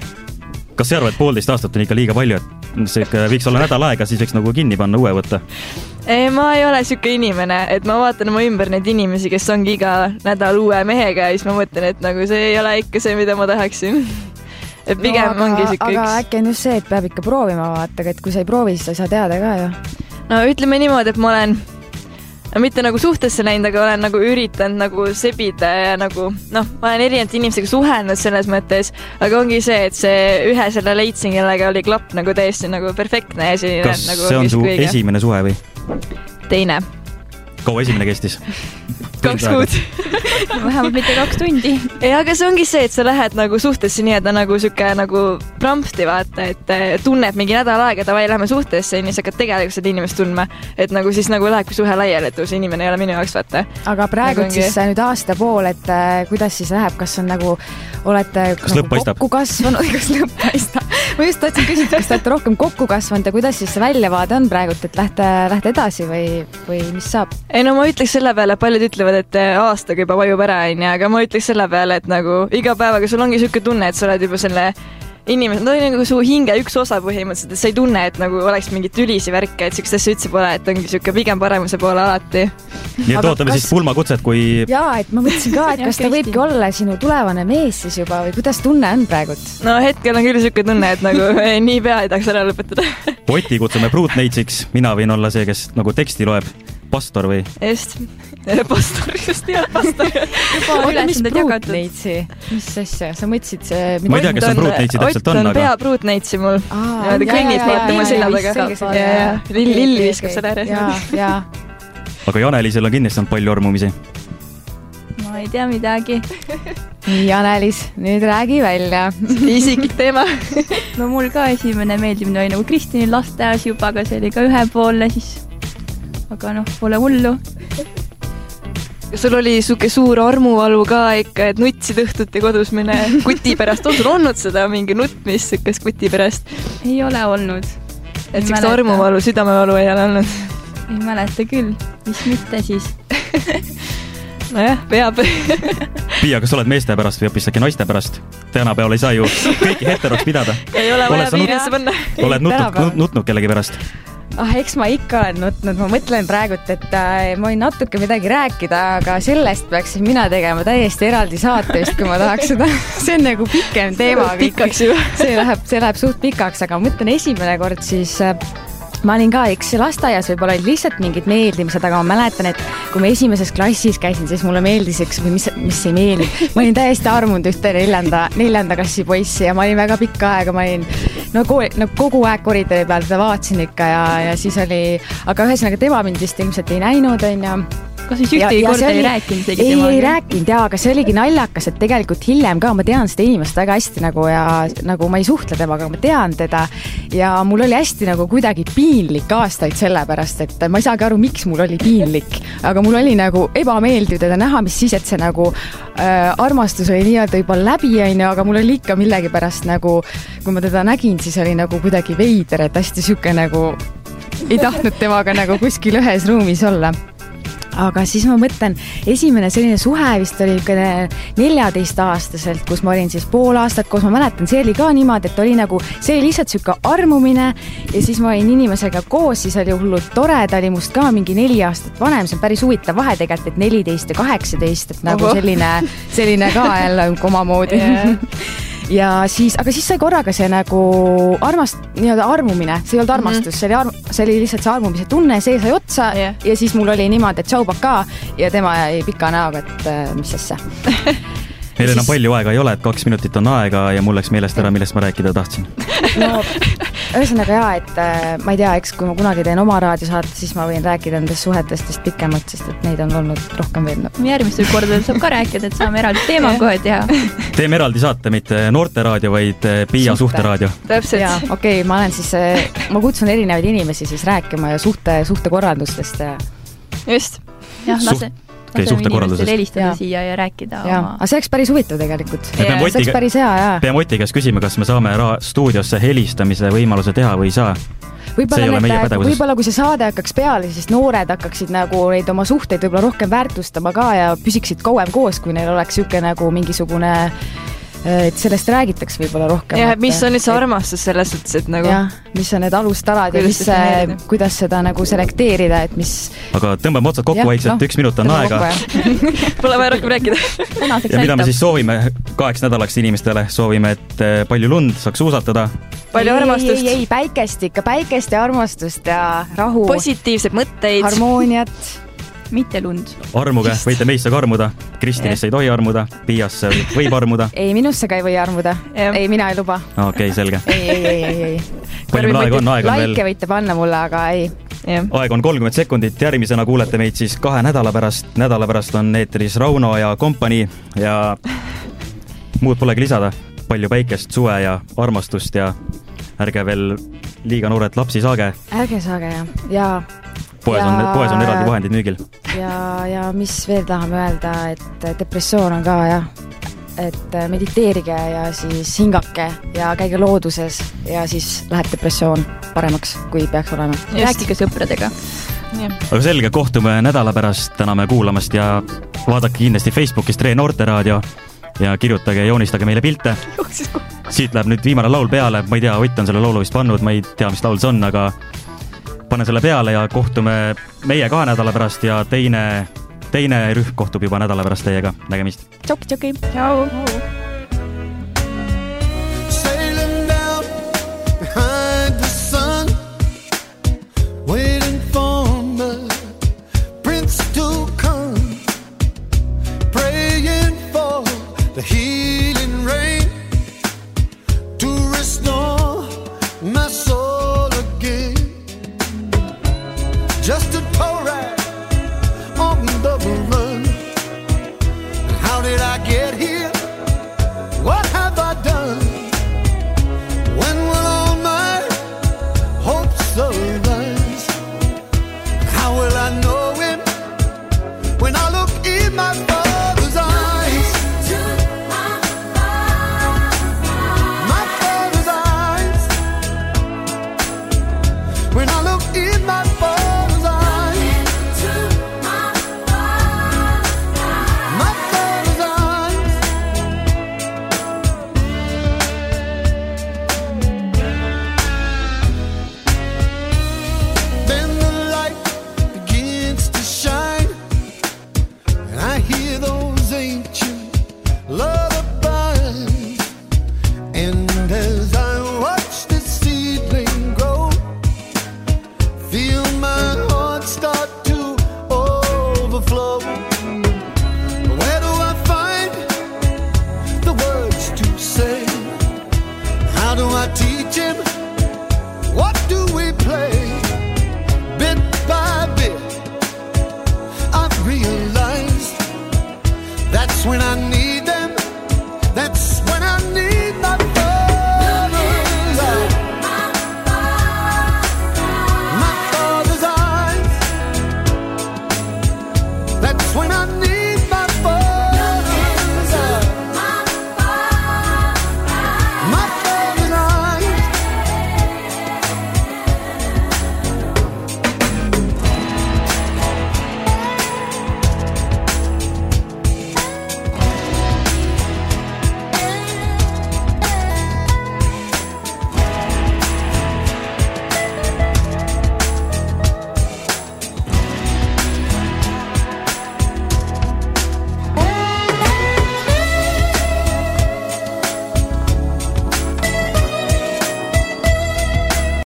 Kas sa arvad, et poolteist aastat on ikka liiga palju, et see võiks olla nädal aega, siis võiks nagu kinni panna, uue võtta? Ei, ma ei ole siuke inimene, et ma vaatan oma ümber neid inimesi, kes ongi iga nädal uue mehega ja siis ma mõtlen, et nagu see ei ole ikka see, mida ma tahaksin. Et pigem no, aga, ongi siuke aga üks. Aga äkki on just see, et peab ikka proovima vaata, et kui sa ei proovi, siis sa ei saa teada ka ju. No ütleme niimoodi, et ma olen no, mitte nagu suhtesse läinud, aga olen nagu üritanud nagu sebida ja nagu noh, ma olen erinevalt inimestega suhelnud selles mõttes, aga ongi see, et see ühe selle leidsin, kellega oli klapp nagu täiesti nagu perfektne ja selline, kas nagu see on su kõige. Esimene suhe või? Teine. Kaua esimene kestis? Kaks kuud. Vähemalt mitte kaks tundi. Ja, aga see ongi see, et sa lähed nagu suhtesse nii, et ta nagu süke nagu prampsti vaata, et tunned mingi nädal aega, ta vai lähme suhtesse ja nii sa hakkad tegelikult seda inimest tundma, et nagu siis nagu lähebki suhe laiali, et see inimene ei ole minu jaoks vaata. Aga praegu nagu siis nüüd aasta pool, et kuidas siis läheb, kas on nagu olete kas nagu kokku kasvanud, kas lõpp paistab? Ma just tahtsin küsida, kas te olete rohkem kokku kasvanud ja kuidas siis see väljavaade on praegult, et lähte, lähte edasi või, või mis saab? Ei no ma ütleks selle peale, paljud ütlevad, et aastaga juba vajub ära, aga ma ütleks selle peale, et nagu iga päevaga sul ongi siuke tunne, et sa oled juba selle inimesed, no nagu su hinge üks osa põhimõtteliselt, et sa ei tunne, et nagu oleks mingit tülisi värke, et siukest asja üldse pole, et ongi siuke pigem paremuse poole alati. Nii et ootame kas... siis pulmakutset, kui... Jaa, et ma mõtlesin ka, et kas ta võibki olla sinu tulevane mees siis juba või kuidas tunne on praegult? No hetkel on küll siuke tunne, et nagu nii pea ei tahaks ära lõpetada. Oti kutsume pruutneitsiks, mina võin olla see, kes nagu teksti loeb. Pastor või? Just. Pastor, just nii, pastor. Juba ülesendad jagatud. Pruutneitsi? Mis asja? Sa mõtlesid see... Ma ei tea, kas on pruutneitsi täpselt on, aga... Ott on pea pruutneitsi mul. Niimoodi kõnnid vaatama silla taga. Lilli viskab selle ääres. Aga Janelisel on kindlasti on palju armumisi. Ma ei tea midagi. Janelis, nüüd räägi välja. Isiklik teema. No mul ka esimene meeldimine oli nagu Kristinil lasteaias juba, aga see oli ka ühepoolne siis... Aga noh, pole hullu. Sul oli suke suur armuvalu ka ikka, et nutsid õhtuti kodus mine kuti pärast. On sul olnud seda mingi nutmist sükest kuti pärast? Ei ole olnud. Et sükest armuvalu, südamevalu ei ole olnud? Ei mäleta küll. Mis mitte siis? Nojah, peab. Pia, kas oled meeste pärast või hoopis äkki naiste pärast? Tänapäeval ei saa ju kõiki heteroks pidada. Ei ole vaja piirisse panna. Oled nutnud, nutnud kellegi pärast? Ah, eks ma ikka olen nutnud, ma mõtlen praegult, et äh, ma võin natuke midagi rääkida, aga sellest peaksin mina tegema täiesti eraldi saatest, kui ma tahaks seda. See on nagu pikem teema. Pikaks ju. See läheb, see läheb suht pikaks, aga ma mõtlen esimene kord siis... Äh, ma olin ka, eks lastaias võib-olla oli lihtsalt mingid meeldimised, aga ma mäletan, et kui ma esimeses klassis käisin, siis mulle meeldis üks, või mis, mis ei meeldi. Ma olin täiesti armunud ühte neljanda, neljanda klassi poissi ja ma olin väga pikka aega, ma olin no, kooli, no kogu aeg koridori peal teda vaatasin ikka ja, ja siis oli, aga ühesõnaga tema mind vist ilmselt ei näinud, on ju. Kas siis ühtegi korda ei rääkinud? Ei, ei rääkinud jaa, aga see oligi naljakas, et tegelikult hiljem ka ma tean seda inimest väga hästi nagu ja nagu ma ei suhtle temaga, aga ma tean teda ja mul oli hästi nagu kuidagi piinlik aastaid selle pärast, et ma ei saagi aru, miks mul oli piinlik, aga mul oli nagu ebameeldiv teda näha, mis siis, et see nagu äh, armastus oli nii-öelda juba läbi, on ju, aga mul oli ikka millegi pärast nagu, kui ma teda nägin, siis oli nagu kuidagi veider, et hästi siuke nagu ei tahtnud temaga nagu kuskil ühes ruumis olla. aga siis ma mõtlen, esimene selline suhe vist oli neljateist-aastaselt, kus ma olin siis pool aastat koos, ma mäletan, see oli ka niimoodi, et oli nagu, see oli lihtsalt sükke armumine ja siis ma olin inimesega koos, siis oli hullult tore, ta oli must ka mingi neli aastat vanem, see on päris huvitav vahe tegelikult, et neliteist ja kaheksateist, et nagu selline, selline ka jälle omamoodi. Yeah. Ja siis, aga siis sai korraga see nagu armast, nii-öelda armumine, see ei olnud armastus, see oli, arm, see oli lihtsalt see armumise tunne, see sai otsa yeah. ja siis mul oli niimoodi, et tšau paka ja tema jäi pika näoga, et mis asja. Meil enam palju aega ei ole, et kaks minutit on aega ja mul läks meelest ära, millest ma rääkida tahtsin. No, ühesõnaga jaa, et ma ei tea, eks kui ma kunagi teen oma raadiosaate, siis ma võin rääkida nendest suhetestest pikemalt, sest et neid on olnud rohkem veel. Järgmistel kordadel saab ka rääkida, et saame eraldi teema kohe teha. Teeme eraldi saate, mitte noorteraadio, vaid Piia suhteraadio. Täpselt. Jaa, okei, okay, ma olen siis, ma kutsun erinevaid inimesi siis rääkima ja suhte, suhtekorraldustest. Ja... Just. Jah, lase. Okay, suhtekorraldusest. Helistada siia ja rääkida ja. Oma... Aga see oleks päris huvitav tegelikult. Yeah. See oleks päris hea, jaa. Peame Oti käest küsima, kas me saame ra- stuudiosse helistamise võimaluse teha või ei saa. Võib-olla, need, võib-olla kui see saade hakkaks peale, siis noored hakkaksid nagu neid oma suhteid võib-olla rohkem väärtustama ka ja püsiksid kauem koos, kui neil oleks süke nagu mingisugune et sellest räägitaks võib-olla rohkem. Ja, mis on nüüd see armastus selles suhtes, et nagu... Ja, mis on need alustalad ja mis, kuidas seda nagu selekteerida, et mis... Aga tõmbame otsad kokku vaikselt, no, üks minut on aega. Pole vaja rohkem rääkida. Ja mida me siis soovime kaheks nädalaks inimestele? Soovime, et palju lund saaks suusatada. Palju armastust. Ei, ei, ei, päikest ikka, päikest ja armastust ja rahu. Positiivsed mõtteid. Harmooniat. Mitte lund. Armuge, võite meisse ka armuda. Kristinisse ei tohi armuda, Piiasse võib armuda. Ei, minusse ka ei või armuda. Ei, mina ei luba. Okei, okay, selge. Ei, ei, ei, ei, ei. Palju meil aega on, aega on veel. Laike võite panna mulle, aga ei. Aeg on kolmkümmend sekundit, järgmisena kuulete meid siis kahe nädala pärast. Nädala pärast on eetris Rauno ja kompanii ja muud polegi lisada. Palju päikest, suve ja armastust ja ärge veel liiga noored lapsi saage. Ärge saage, jah. Ja Poes on, poes on eraldi vahendid müügil. Ja, ja mis veel tahame öelda, et depressioon on ka, jah. Et mediteerige ja siis hingake ja käige looduses ja siis läheb depressioon paremaks, kui peaks olema. Rääkige sõpradega. Ja. Aga selge, kohtume nädala pärast, täname kuulamast ja vaadake kindlasti Facebookist Ree Noorteraadio ja kirjutage ja joonistage meile pilte. Siit läheb nüüd viimane laul peale, ma ei tea, Ott on selle laulu vist pannud, ma ei tea, mis laul see on, aga pane selle peale ja kohtume meie kahe nädala pärast ja teine, teine rühm kohtub juba nädala pärast teiega. Nägemist. Tšoki, tšoki. Tšau. Sailing down behind the sun, waiting for the prince to come, praying for the healing rain to restore my soul again. Just a tow ride on the run. How did I get here? What have I done? When will all my hopes arise? How will